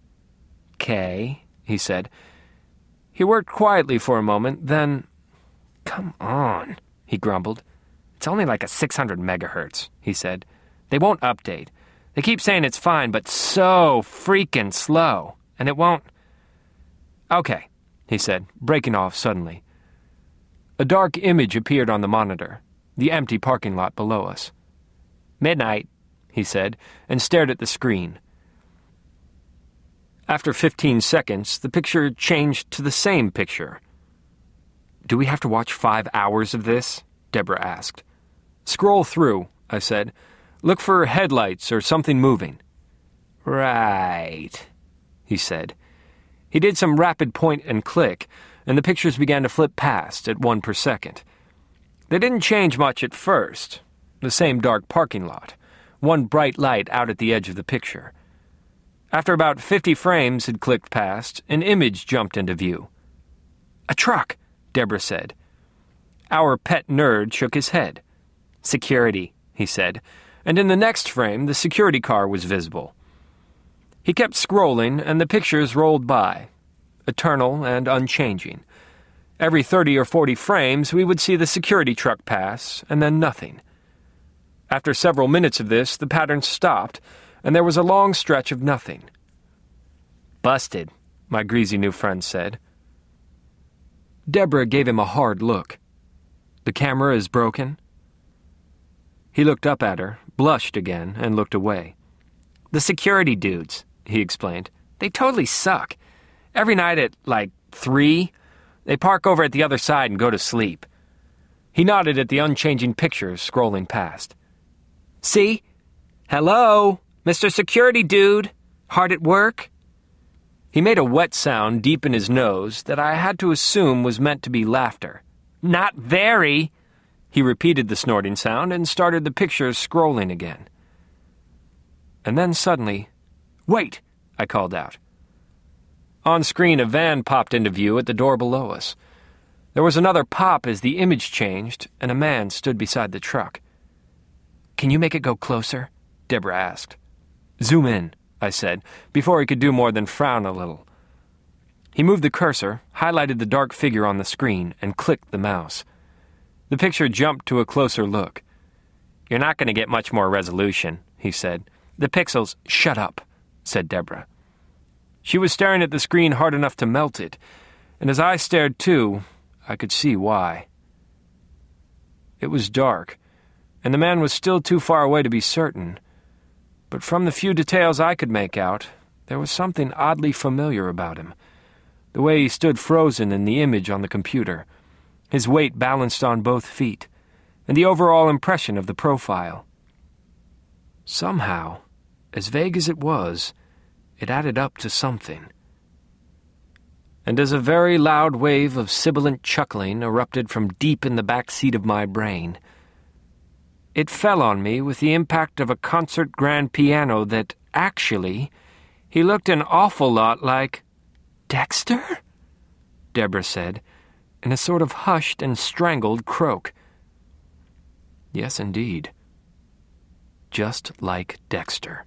"'Kay," he said. He worked quietly for a moment, then, "Come on," he grumbled. "It's only like a six hundred megahertz, he said. "They won't update. They keep saying it's fine, but so freaking slow, and it won't..." "Okay," he said, breaking off suddenly. A dark image appeared on the monitor. the empty parking lot below us. "Midnight," he said, and stared at the screen. After fifteen seconds, the picture changed to the same picture. "Do we have to watch five hours of this?" Deborah asked. "Scroll through," I said. "Look for headlights or something moving." "Right," he said. He did some rapid point and click, and the pictures began to flip past at one per second. They didn't change much at first. The same dark parking lot, one bright light out at the edge of the picture. After about fifty frames had clicked past, an image jumped into view. "A truck," Deborah said. Our pet nerd shook his head. "Security," he said, and in the next frame the security car was visible. He kept scrolling, and the pictures rolled by, eternal and unchanging. Every thirty or forty frames we would see the security truck pass, and then nothing. After several minutes of this, the pattern stopped, and there was a long stretch of nothing. "Busted," my greasy new friend said. Deborah gave him a hard look. "The camera is broken?" He looked up at her, blushed again, and looked away. "The security dudes," he explained. "They totally suck. Every night at, like, three, they park over at the other side and go to sleep." He nodded at the unchanging pictures scrolling past. "See? Hello, Mister Security Dude. Hard at work?" He made a wet sound deep in his nose that I had to assume was meant to be laughter. "Not very." He repeated the snorting sound and started the pictures scrolling again. And then suddenly, "Wait!" I called out. On screen, a van popped into view at the door below us. There was another pop as the image changed, and a man stood beside the truck. "Can you make it go closer?" Deborah asked. "Zoom in," I said, before he could do more than frown a little. He moved the cursor, highlighted the dark figure on the screen, and clicked the mouse. The picture jumped to a closer look. "You're not going to get much more resolution," he said. "The pixels—" "Shut up," said Deborah. She was staring at the screen hard enough to melt it, and as I stared too, I could see why. It was dark, and the man was still too far away to be certain, but from the few details I could make out, there was something oddly familiar about him. The way he stood frozen in the image on the computer, his weight balanced on both feet, and the overall impression of the profile. Somehow, as vague as it was, it added up to something. And as a very loud wave of sibilant chuckling erupted from deep in the back seat of my brain, it fell on me with the impact of a concert grand piano that, actually, he looked an awful lot like... "Dexter?" Deborah said, in a sort of hushed and strangled croak. Yes, indeed. Just like Dexter.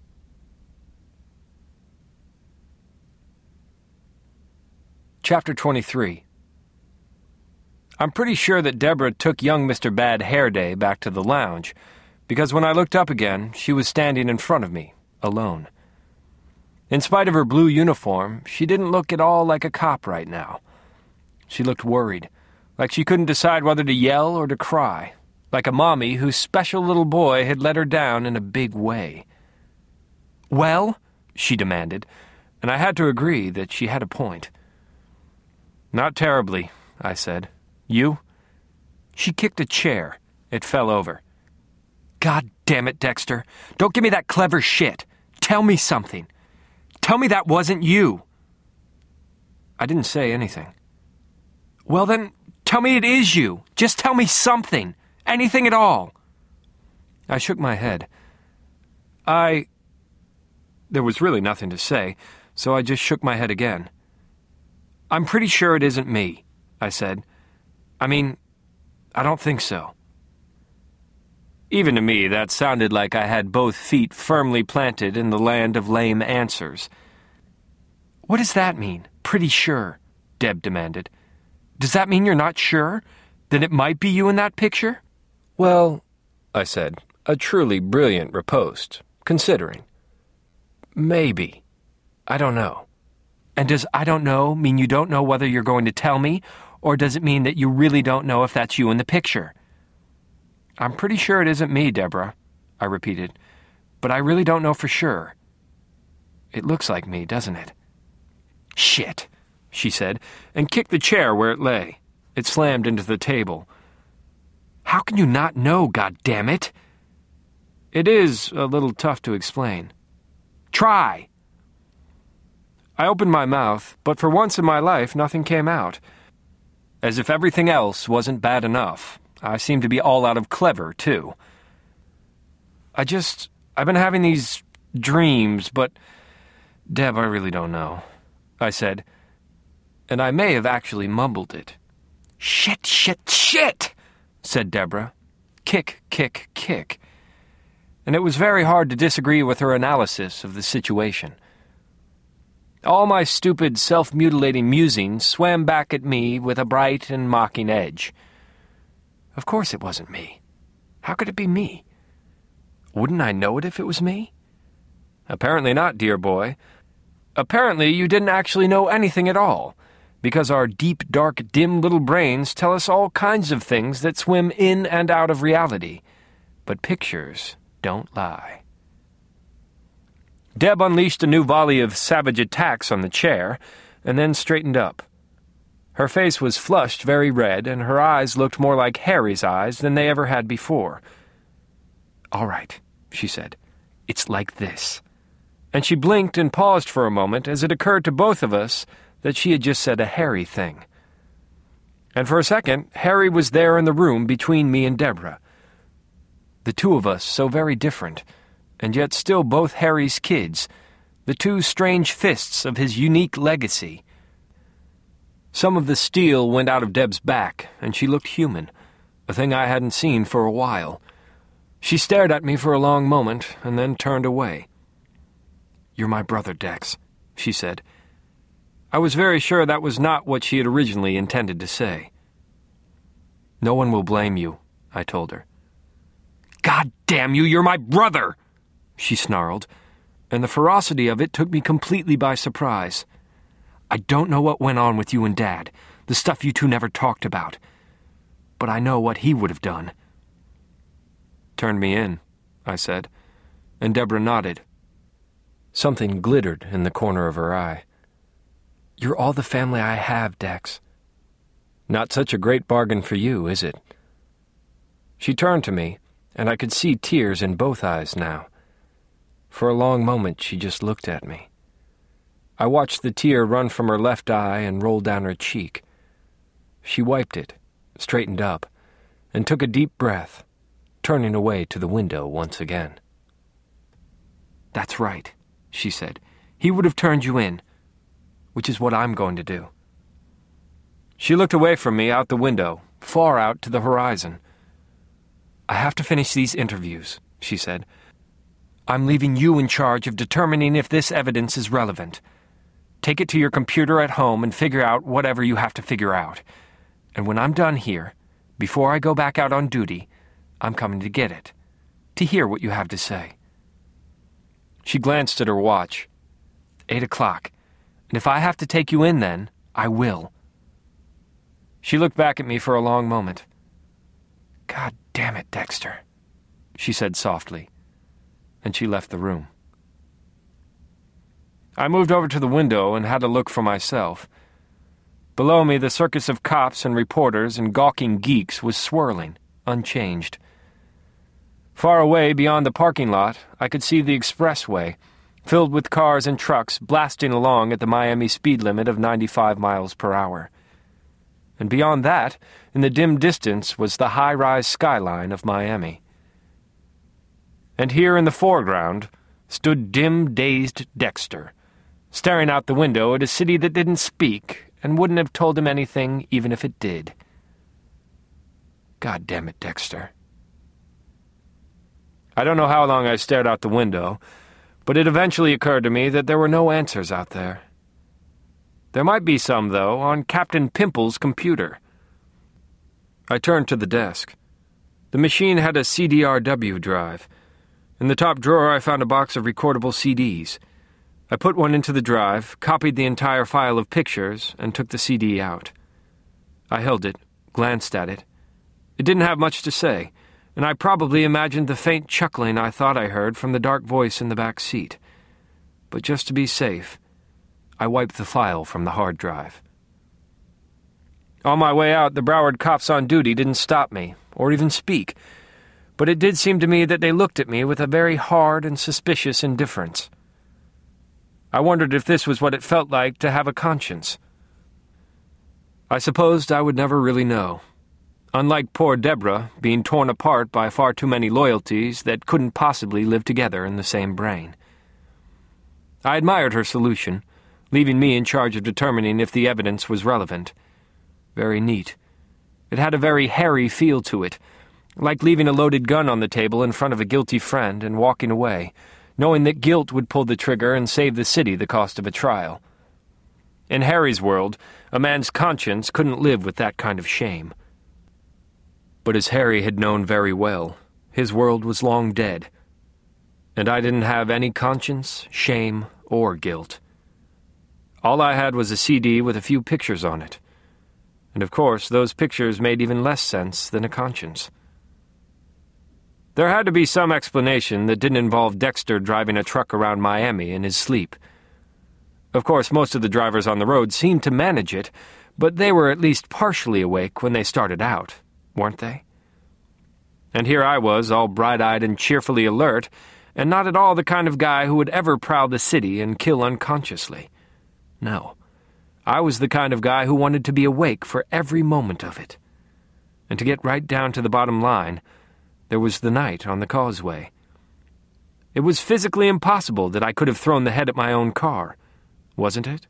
Chapter twenty-three. I'm pretty sure that Deborah took young Mister Bad Hair Day back to the lounge, because when I looked up again, she was standing in front of me, alone. In spite of her blue uniform, she didn't look at all like a cop right now. She looked worried, like she couldn't decide whether to yell or to cry, like a mommy whose special little boy had let her down in a big way. "Well?" she demanded, and I had to agree that she had a point. "Not terribly," I said. "You?" She kicked a chair. It fell over. "God damn it, Dexter. Don't give me that clever shit. Tell me something. Tell me that wasn't you." I didn't say anything. "Well then, tell me it is you. Just tell me something. Anything at all." I shook my head. I... There was really nothing to say, so I just shook my head again. "I'm pretty sure it isn't me," I said. "I mean, I don't think so." Even to me, that sounded like I had both feet firmly planted in the land of lame answers. "What does that mean, pretty sure?" Deb demanded. "Does that mean you're not sure? Then it might be you in that picture?" "Well," I said, a truly brilliant riposte, considering. "Maybe. I don't know." "And does I don't know mean you don't know whether you're going to tell me, or does it mean that you really don't know if that's you in the picture?" I'm pretty sure it isn't me, Deborah, I repeated, but I really don't know for sure. It looks like me, doesn't it? Shit, she said, and kicked the chair where it lay. It slammed into the table. How can you not know, goddammit? It is a little tough to explain. Try! I opened my mouth, but for once in my life nothing came out. As if everything else wasn't bad enough, I seemed to be all out of clever, too. I just... I've been having these dreams, but... Deb, I really don't know, I said, and I may have actually mumbled it. Shit, shit, shit, said Deborah. Kick, kick, kick. And it was very hard to disagree with her analysis of the situation. All my stupid, self-mutilating musings swam back at me with a bright and mocking edge. Of course it wasn't me. How could it be me? Wouldn't I know it if it was me? Apparently not, dear boy. Apparently you didn't actually know anything at all, because our deep, dark, dim little brains tell us all kinds of things that swim in and out of reality. But pictures don't lie. Deb unleashed a new volley of savage attacks on the chair, and then straightened up. Her face was flushed very red, and her eyes looked more like Harry's eyes than they ever had before. All right, she said. It's like this. And she blinked and paused for a moment as it occurred to both of us that she had just said a Harry thing. And for a second, Harry was there in the room between me and Deborah. The two of us so very different, and yet still both Harry's kids, the two strange fists of his unique legacy. Some of the steel went out of Deb's back, and she looked human, a thing I hadn't seen for a while. She stared at me for a long moment, and then turned away. "You're my brother, Dex," she said. I was very sure that was not what she had originally intended to say. "No one will blame you," I told her. "God damn you, you're my brother!" she snarled, and the ferocity of it took me completely by surprise. "I don't know what went on with you and Dad, the stuff you two never talked about, but I know what he would have done." "Turned me in," I said, and Deborah nodded. Something glittered in the corner of her eye. "You're all the family I have, Dex." "Not such a great bargain for you, is it?" She turned to me, and I could see tears in both eyes now. For a long moment she just looked at me. I watched the tear run from her left eye and roll down her cheek. She wiped it, straightened up, and took a deep breath, turning away to the window once again. "That's right," she said. "He would have turned you in, which is what I'm going to do." She looked away from me out the window, far out to the horizon. "I have to finish these interviews," she said. "I'm leaving you in charge of determining if this evidence is relevant. Take it to your computer at home and figure out whatever you have to figure out. And when I'm done here, before I go back out on duty, I'm coming to get it, to hear what you have to say." She glanced at her watch. Eight o'clock. And if I have to take you in then, I will." She looked back at me for a long moment. "God damn it, Dexter," she said softly, and she left the room. I moved over to the window and had a look for myself. Below me, the circus of cops and reporters and gawking geeks was swirling, unchanged. Far away beyond the parking lot, I could see the expressway, filled with cars and trucks blasting along at the Miami speed limit of ninety-five miles per hour. And beyond that, in the dim distance, was the high-rise skyline of Miami. And here in the foreground stood dim, dazed Dexter, staring out the window at a city that didn't speak and wouldn't have told him anything even if it did. God damn it, Dexter. I don't know how long I stared out the window, but it eventually occurred to me that there were no answers out there. There might be some, though, on Captain Pimple's computer. I turned to the desk. The machine had a C D R W drive. In the top drawer, I found a box of recordable C Ds. I put one into the drive, copied the entire file of pictures, and took the C D out. I held it, glanced at it. It didn't have much to say, and I probably imagined the faint chuckling I thought I heard from the dark voice in the back seat. But just to be safe, I wiped the file from the hard drive. On my way out, the Broward cops on duty didn't stop me, or even speak, but it did seem to me that they looked at me with a very hard and suspicious indifference. I wondered if this was what it felt like to have a conscience. I supposed I would never really know. Unlike poor Deborah, being torn apart by far too many loyalties that couldn't possibly live together in the same brain. I admired her solution, leaving me in charge of determining if the evidence was relevant. Very neat. It had a very hairy feel to it, like leaving a loaded gun on the table in front of a guilty friend and walking away, knowing that guilt would pull the trigger and save the city the cost of a trial. In Harry's world, a man's conscience couldn't live with that kind of shame. But as Harry had known very well, his world was long dead, and I didn't have any conscience, shame, or guilt. All I had was a C D with a few pictures on it, and of course those pictures made even less sense than a conscience. There had to be some explanation that didn't involve Dexter driving a truck around Miami in his sleep. Of course, most of the drivers on the road seemed to manage it, but they were at least partially awake when they started out, weren't they? And here I was, all bright-eyed and cheerfully alert, and not at all the kind of guy who would ever prowl the city and kill unconsciously. No, I was the kind of guy who wanted to be awake for every moment of it. And to get right down to the bottom line, there was the night on the causeway. It was physically impossible that I could have thrown the head at my own car, wasn't it?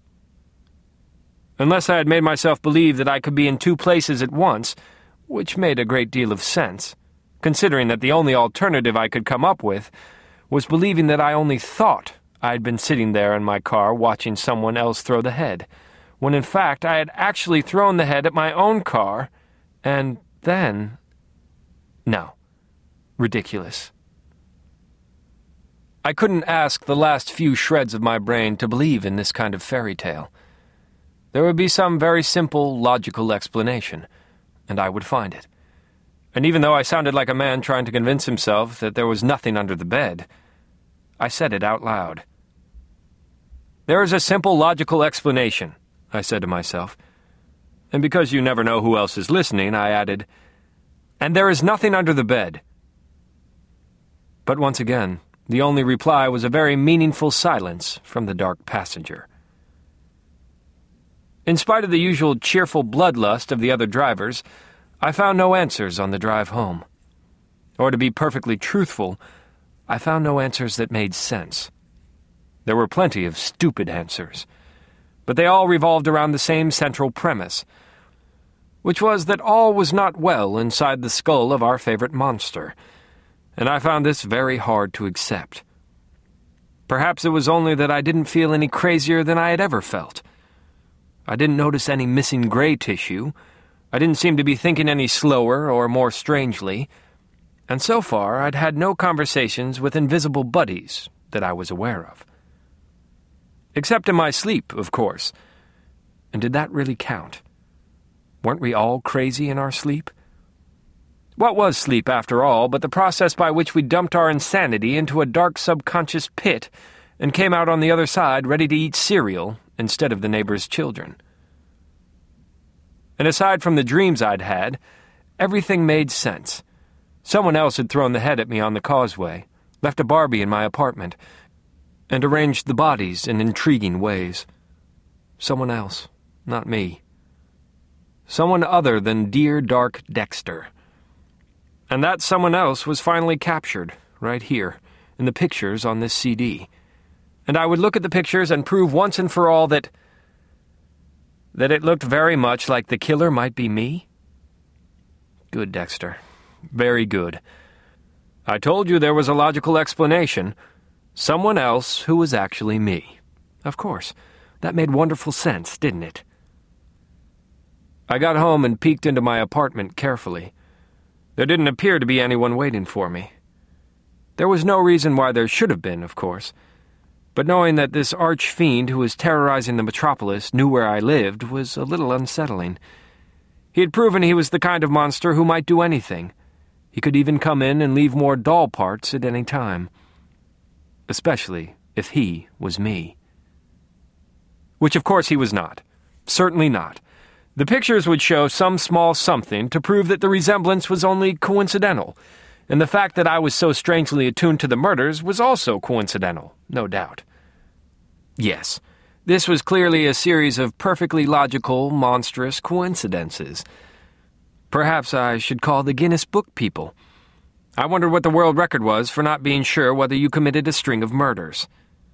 Unless I had made myself believe that I could be in two places at once, which made a great deal of sense, considering that the only alternative I could come up with was believing that I only thought I had been sitting there in my car watching someone else throw the head, when in fact I had actually thrown the head at my own car, and then... No. Ridiculous. I couldn't ask the last few shreds of my brain to believe in this kind of fairy tale. There would be some very simple, logical explanation, and I would find it. And even though I sounded like a man trying to convince himself that there was nothing under the bed, I said it out loud. There is a simple, logical explanation, I said to myself. And because you never know who else is listening, I added, and there is nothing under the bed. But once again, the only reply was a very meaningful silence from the dark passenger. In spite of the usual cheerful bloodlust of the other drivers, I found no answers on the drive home. Or to be perfectly truthful, I found no answers that made sense. There were plenty of stupid answers, but they all revolved around the same central premise, which was that all was not well inside the skull of our favorite monster, and I found this very hard to accept. Perhaps it was only that I didn't feel any crazier than I had ever felt. I didn't notice any missing gray tissue. I didn't seem to be thinking any slower or more strangely, and so far I'd had no conversations with invisible buddies that I was aware of. Except in my sleep, of course. And did that really count? Weren't we all crazy in our sleep? What was sleep, after all, but the process by which we dumped our insanity into a dark subconscious pit and came out on the other side ready to eat cereal instead of the neighbor's children? And aside from the dreams I'd had, everything made sense. Someone else had thrown the head at me on the causeway, left a Barbie in my apartment, and arranged the bodies in intriguing ways. Someone else, not me. Someone other than dear dark Dexter. And that someone else was finally captured, right here, in the pictures on this C D. And I would look at the pictures and prove once and for all that... that it looked very much like the killer might be me? Good, Dexter. Very good. I told you there was a logical explanation. Someone else who was actually me. Of course. That made wonderful sense, didn't it? I got home and peeked into my apartment carefully. There didn't appear to be anyone waiting for me. There was no reason why there should have been, of course. But knowing that this arch-fiend who was terrorizing the metropolis knew where I lived was a little unsettling. He had proven he was the kind of monster who might do anything. He could even come in and leave more doll parts at any time. Especially if he was me. Which, of course, he was not. Certainly not. The pictures would show some small something to prove that the resemblance was only coincidental, and the fact that I was so strangely attuned to the murders was also coincidental, no doubt. Yes, this was clearly a series of perfectly logical, monstrous coincidences. Perhaps I should call the Guinness Book people. I wondered what the world record was for not being sure whether you committed a string of murders.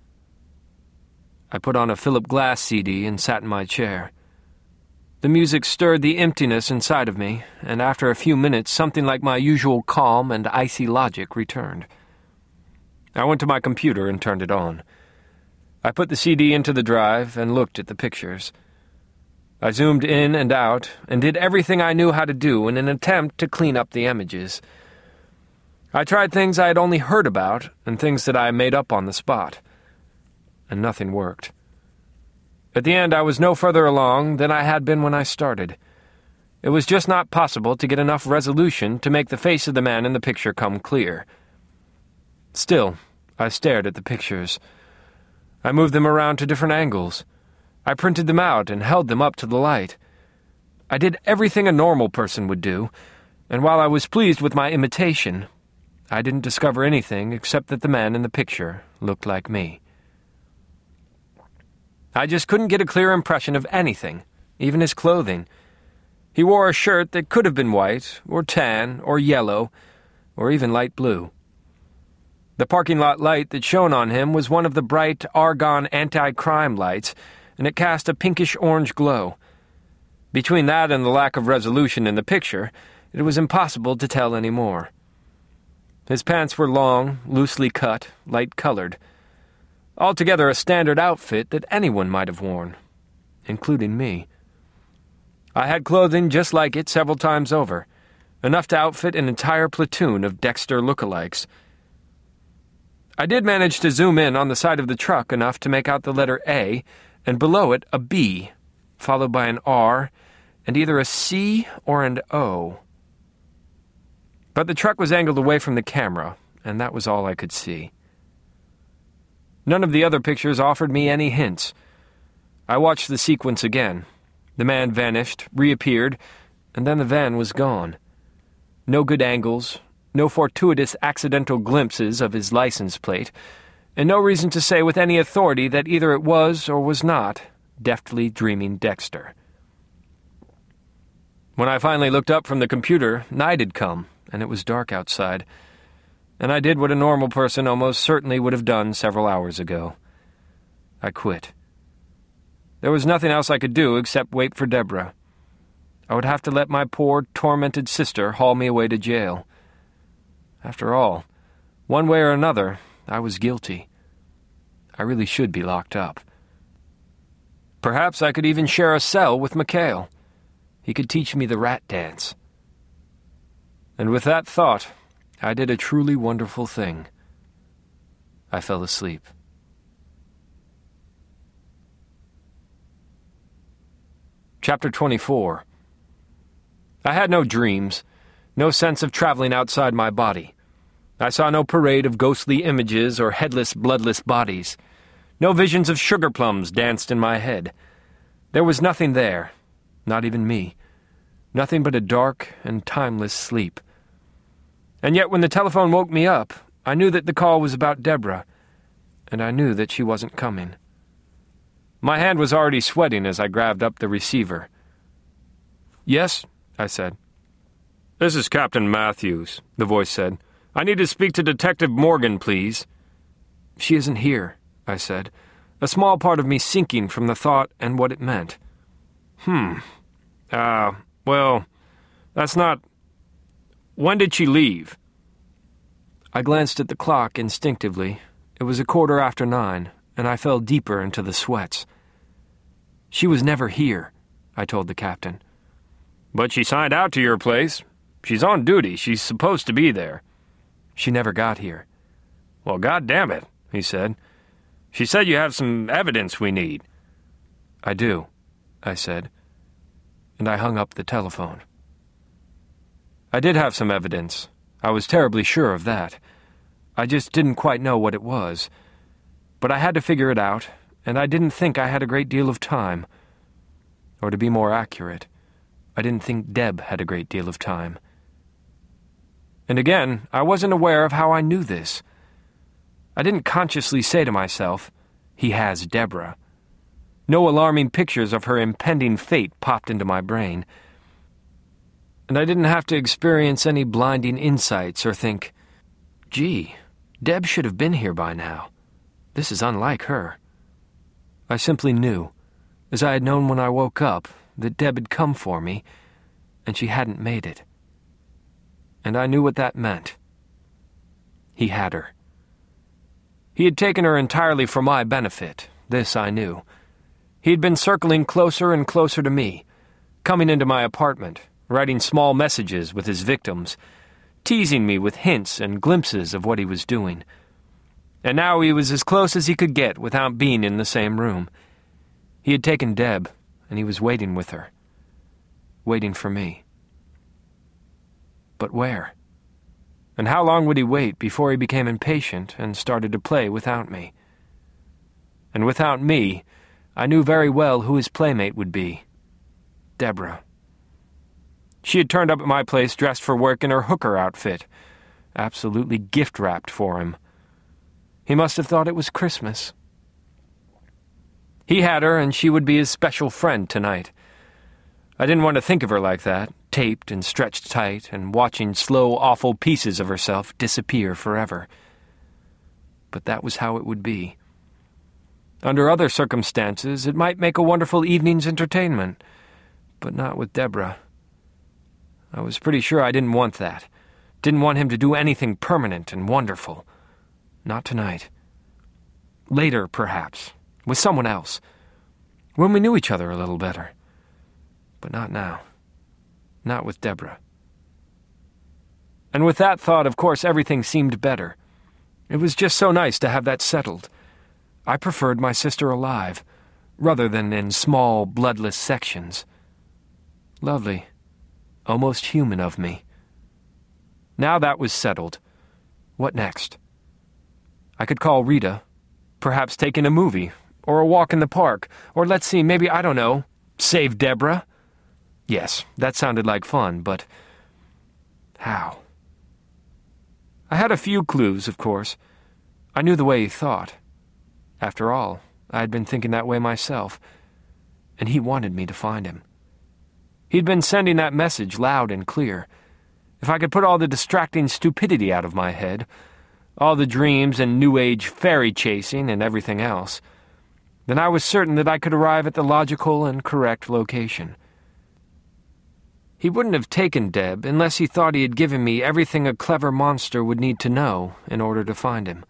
I put on a Philip Glass C D and sat in my chair. The music stirred the emptiness inside of me, and after a few minutes something like my usual calm and icy logic returned. I went to my computer and turned it on. I put the C D into the drive and looked at the pictures. I zoomed in and out and did everything I knew how to do in an attempt to clean up the images. I tried things I had only heard about and things that I made up on the spot, and nothing worked. At the end, I was no further along than I had been when I started. It was just not possible to get enough resolution to make the face of the man in the picture come clear. Still, I stared at the pictures. I moved them around to different angles. I printed them out and held them up to the light. I did everything a normal person would do, and while I was pleased with my imitation, I didn't discover anything except that the man in the picture looked like me. I just couldn't get a clear impression of anything, even his clothing. He wore a shirt that could have been white, or tan, or yellow, or even light blue. The parking lot light that shone on him was one of the bright argon anti-crime lights, and it cast a pinkish-orange glow. Between that and the lack of resolution in the picture, it was impossible to tell any more. His pants were long, loosely cut, light-colored. Altogether a standard outfit that anyone might have worn, including me. I had clothing just like it several times over, enough to outfit an entire platoon of Dexter lookalikes. I did manage to zoom in on the side of the truck enough to make out the letter A, and below it a B, followed by an R, and either a C or an O. But the truck was angled away from the camera, and that was all I could see. None of the other pictures offered me any hints. I watched the sequence again. The man vanished, reappeared, and then the van was gone. No good angles, no fortuitous accidental glimpses of his license plate, and no reason to say with any authority that either it was or was not deftly dreaming Dexter. When I finally looked up from the computer, night had come, and it was dark outside, and I did what a normal person almost certainly would have done several hours ago. I quit. There was nothing else I could do except wait for Deborah. I would have to let my poor, tormented sister haul me away to jail. After all, one way or another, I was guilty. I really should be locked up. Perhaps I could even share a cell with Mikhail. He could teach me the rat dance. And with that thought, I did a truly wonderful thing. I fell asleep. Chapter twenty-four. I had no dreams, no sense of traveling outside my body. I saw no parade of ghostly images or headless, bloodless bodies. No visions of sugar plums danced in my head. There was nothing there, not even me. Nothing but a dark and timeless sleep. And yet when the telephone woke me up, I knew that the call was about Deborah, and I knew that she wasn't coming. My hand was already sweating as I grabbed up the receiver. "Yes," I said. "This is Captain Matthews," the voice said. "I need to speak to Detective Morgan, please." "She isn't here," I said, a small part of me sinking from the thought and what it meant. Hmm. Ah, uh, well, that's not... When did she leave?" I glanced at the clock instinctively. It was a quarter after nine, and I fell deeper into the sweats. "She was never here," I told the captain. "But she signed out to your place. She's on duty. She's supposed to be there." "She never got here." "Well, goddamn it," he said. "She said you have some evidence we need." "I do," I said, and I hung up the telephone. I did have some evidence, I was terribly sure of that. I just didn't quite know what it was. But I had to figure it out, and I didn't think I had a great deal of time. Or to be more accurate, I didn't think Deb had a great deal of time. And again, I wasn't aware of how I knew this. I didn't consciously say to myself, "He has Deborah." No alarming pictures of her impending fate popped into my brain. And I didn't have to experience any blinding insights or think, "Gee, Deb should have been here by now. This is unlike her." I simply knew, as I had known when I woke up, that Deb had come for me, and she hadn't made it. And I knew what that meant. He had her. He had taken her entirely for my benefit, this I knew. He had been circling closer and closer to me, coming into my apartment, writing small messages with his victims, teasing me with hints and glimpses of what he was doing. And now he was as close as he could get without being in the same room. He had taken Deb, and he was waiting with her. Waiting for me. But where? And how long would he wait before he became impatient and started to play without me? And without me, I knew very well who his playmate would be. Deborah. She had turned up at my place dressed for work in her hooker outfit, absolutely gift-wrapped for him. He must have thought it was Christmas. He had her, and she would be his special friend tonight. I didn't want to think of her like that, taped and stretched tight, and watching slow, awful pieces of herself disappear forever. But that was how it would be. Under other circumstances, it might make a wonderful evening's entertainment, but not with Deborah. I was pretty sure I didn't want that. Didn't want him to do anything permanent and wonderful. Not tonight. Later, perhaps, with someone else, when we knew each other a little better. But not now. Not with Deborah. And with that thought, of course, everything seemed better. It was just so nice to have that settled. I preferred my sister alive, rather than in small, bloodless sections. Lovely. Almost human of me. Now that was settled. What next? I could call Rita, perhaps take in a movie, or a walk in the park, or let's see, maybe, I don't know, save Deborah? Yes, that sounded like fun, but how? I had a few clues, of course. I knew the way he thought. After all, I had been thinking that way myself, and he wanted me to find him. He'd been sending that message loud and clear. If I could put all the distracting stupidity out of my head, all the dreams and New Age fairy chasing and everything else, then I was certain that I could arrive at the logical and correct location. He wouldn't have taken Deb unless he thought he had given me everything a clever monster would need to know in order to find him.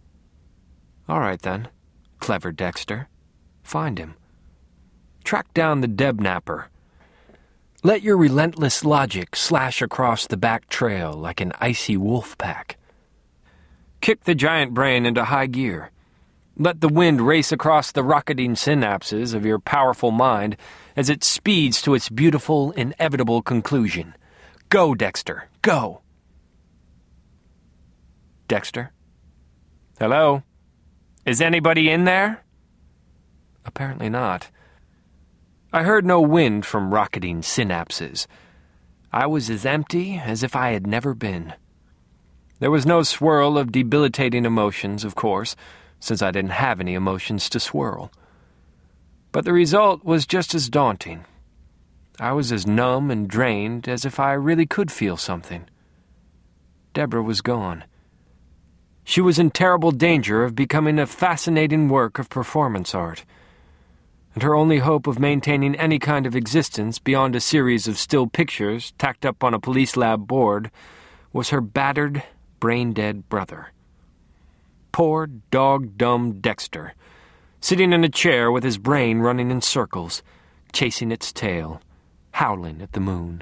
All right, then, clever Dexter. Find him. Track down the Deb napper. Let your relentless logic slash across the back trail like an icy wolf pack. Kick the giant brain into high gear. Let the wind race across the rocketing synapses of your powerful mind as it speeds to its beautiful, inevitable conclusion. Go, Dexter, go. Dexter? Hello? Is anybody in there? Apparently not. I heard no wind from rocketing synapses. I was as empty as if I had never been. There was no swirl of debilitating emotions, of course, since I didn't have any emotions to swirl. But the result was just as daunting. I was as numb and drained as if I really could feel something. Deborah was gone. She was in terrible danger of becoming a fascinating work of performance art, and her only hope of maintaining any kind of existence beyond a series of still pictures tacked up on a police lab board was her battered, brain-dead brother. Poor, dog-dumb Dexter, sitting in a chair with his brain running in circles, chasing its tail, howling at the moon.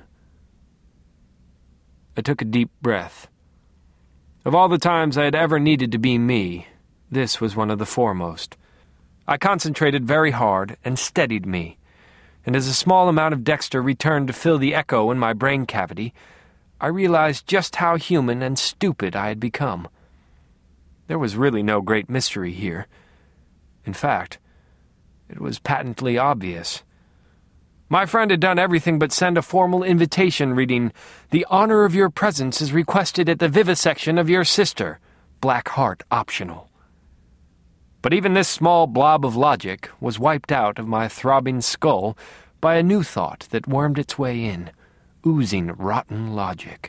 I took a deep breath. Of all the times I had ever needed to be me, this was one of the foremost. I concentrated very hard and steadied me, and as a small amount of Dexter returned to fill the echo in my brain cavity, I realized just how human and stupid I had become. There was really no great mystery here. In fact, it was patently obvious. My friend had done everything but send a formal invitation reading, "The honor of your presence is requested at the vivisection of your sister. Black heart optional." But even this small blob of logic was wiped out of my throbbing skull by a new thought that wormed its way in, oozing rotten logic.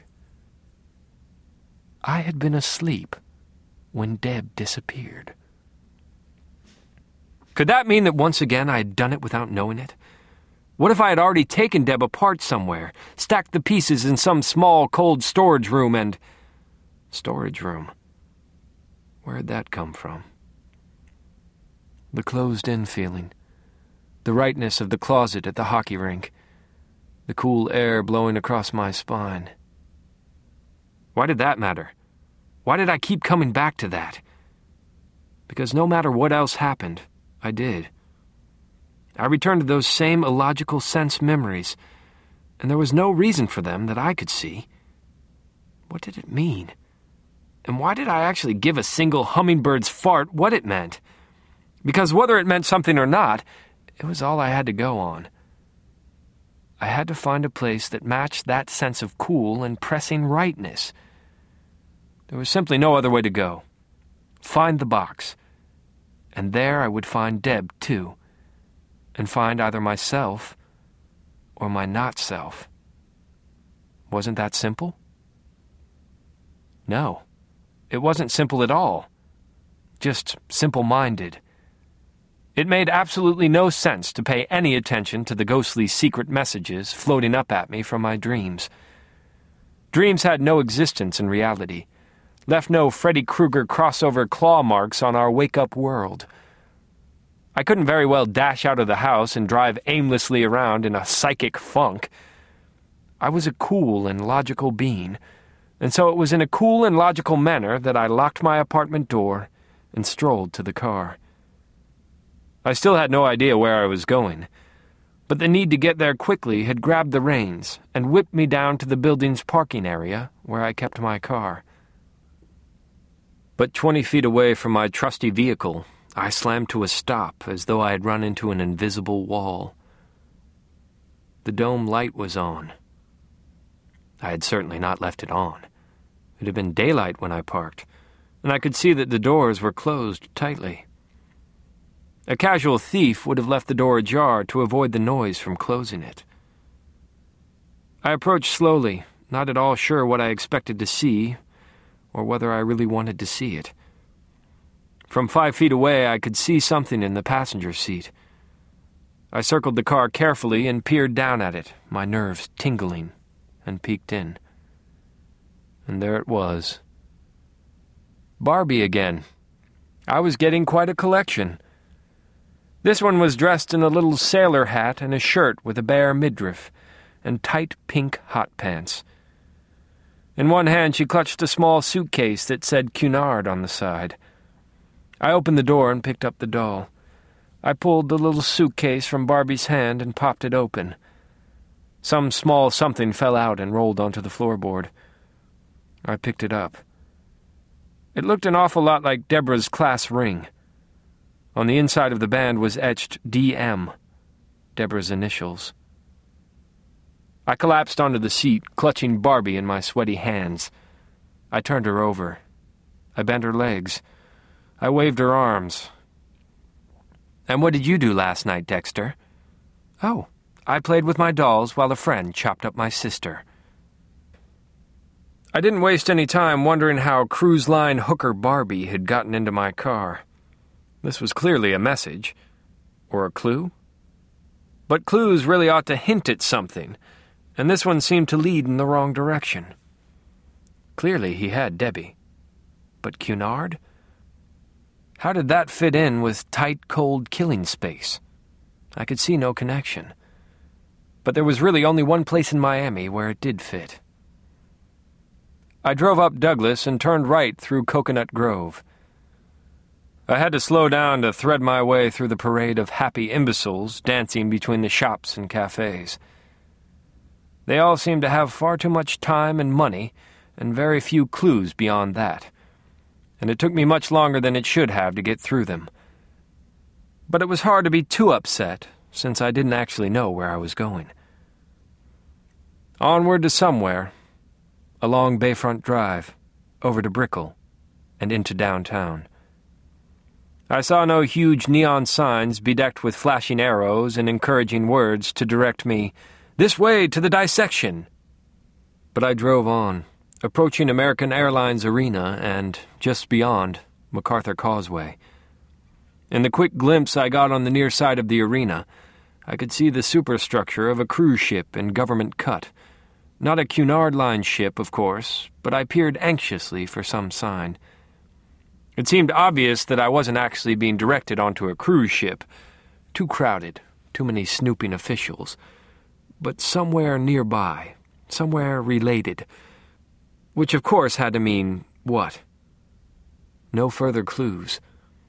I had been asleep when Deb disappeared. Could that mean that once again I had done it without knowing it? What if I had already taken Deb apart somewhere, stacked the pieces in some small, cold storage room and... Storage room. Where'd that come from? The closed-in feeling. The rightness of the closet at the hockey rink. The cool air blowing across my spine. Why did that matter? Why did I keep coming back to that? Because no matter what else happened, I did. I returned to those same illogical sense memories, and there was no reason for them that I could see. What did it mean? And why did I actually give a single hummingbird's fart what it meant? Because whether it meant something or not, it was all I had to go on. I had to find a place that matched that sense of cool and pressing rightness. There was simply no other way to go. Find the box. And there I would find Deb, too. And find either myself or my not-self. Wasn't that simple? No, it wasn't simple at all. Just simple-minded. It made absolutely no sense to pay any attention to the ghostly secret messages floating up at me from my dreams. Dreams had no existence in reality, left no Freddy Krueger crossover claw marks on our wake-up world. I couldn't very well dash out of the house and drive aimlessly around in a psychic funk. I was a cool and logical being, and so it was in a cool and logical manner that I locked my apartment door and strolled to the car. I still had no idea where I was going, but the need to get there quickly had grabbed the reins and whipped me down to the building's parking area where I kept my car. But twenty feet away from my trusty vehicle, I slammed to a stop as though I had run into an invisible wall. The dome light was on. I had certainly not left it on. It had been daylight when I parked, and I could see that the doors were closed tightly. A casual thief would have left the door ajar to avoid the noise from closing it. I approached slowly, not at all sure what I expected to see, or whether I really wanted to see it. From five feet away, I could see something in the passenger seat. I circled the car carefully and peered down at it, my nerves tingling, and peeked in. And there it was. Barbie again. I was getting quite a collection. This one was dressed in a little sailor hat and a shirt with a bare midriff, and tight pink hot pants. In one hand she clutched a small suitcase that said Cunard on the side. I opened the door and picked up the doll. I pulled the little suitcase from Barbie's hand and popped it open. Some small something fell out and rolled onto the floorboard. I picked it up. It looked an awful lot like Deborah's class ring. On the inside of the band was etched D M, Deborah's initials. I collapsed onto the seat, clutching Barbie in my sweaty hands. I turned her over. I bent her legs. I waved her arms. "And what did you do last night, Dexter?" "Oh, I played with my dolls while a friend chopped up my sister." I didn't waste any time wondering how cruise line hooker Barbie had gotten into my car. This was clearly a message. Or a clue? But clues really ought to hint at something, and this one seemed to lead in the wrong direction. Clearly he had Debbie. But Cunard? How did that fit in with tight, cold killing space? I could see no connection. But there was really only one place in Miami where it did fit. I drove up Douglas and turned right through Coconut Grove. I had to slow down to thread my way through the parade of happy imbeciles dancing between the shops and cafes. They all seemed to have far too much time and money, and very few clues beyond that. And it took me much longer than it should have to get through them. But it was hard to be too upset, since I didn't actually know where I was going. Onward to somewhere, along Bayfront Drive, over to Brickell, and into downtown. I saw no huge neon signs bedecked with flashing arrows and encouraging words to direct me, "This way to the dissection!" But I drove on, approaching American Airlines Arena and, just beyond, MacArthur Causeway. In the quick glimpse I got on the near side of the arena, I could see the superstructure of a cruise ship in government cut. Not a Cunard Line ship, of course, but I peered anxiously for some sign. It seemed obvious that I wasn't actually being directed onto a cruise ship. Too crowded, too many snooping officials. But somewhere nearby, somewhere related. Which of course had to mean what? No further clues.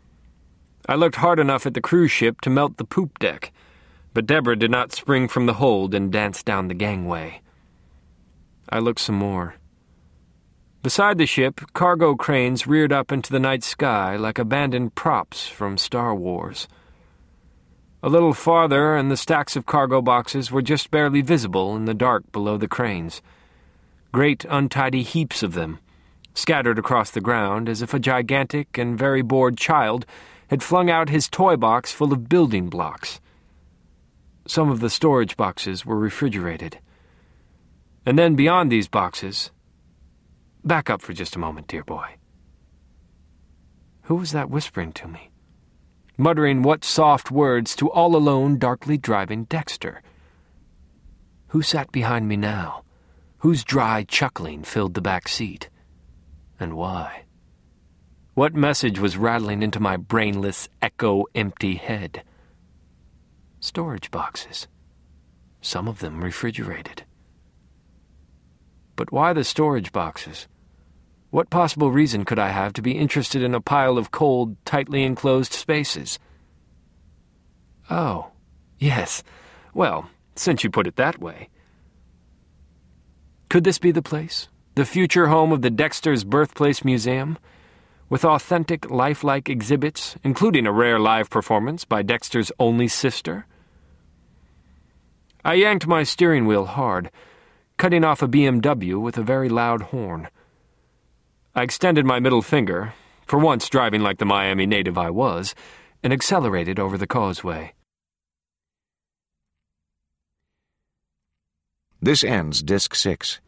I looked hard enough at the cruise ship to melt the poop deck, but Deborah did not spring from the hold and dance down the gangway. I looked some more. Beside the ship, cargo cranes reared up into the night sky like abandoned props from Star Wars. A little farther, and the stacks of cargo boxes were just barely visible in the dark below the cranes. Great untidy heaps of them, scattered across the ground as if a gigantic and very bored child had flung out his toy box full of building blocks. Some of the storage boxes were refrigerated. And then beyond these boxes... Back up for just a moment, dear boy. Who was that whispering to me? Muttering what soft words to all alone darkly driving Dexter? Who sat behind me now? Whose dry chuckling filled the back seat? And why? What message was rattling into my brainless, echo-empty head? Storage boxes. Some of them refrigerated. But why the storage boxes? What possible reason could I have to be interested in a pile of cold, tightly enclosed spaces? Oh, yes. Well, since you put it that way. Could this be the place? The future home of the Dexter's Birthplace Museum? With authentic, lifelike exhibits, including a rare live performance by Dexter's only sister? I yanked my steering wheel hard, cutting off a B M W with a very loud horn. I extended my middle finger, for once driving like the Miami native I was, and accelerated over the causeway. This ends Disc six.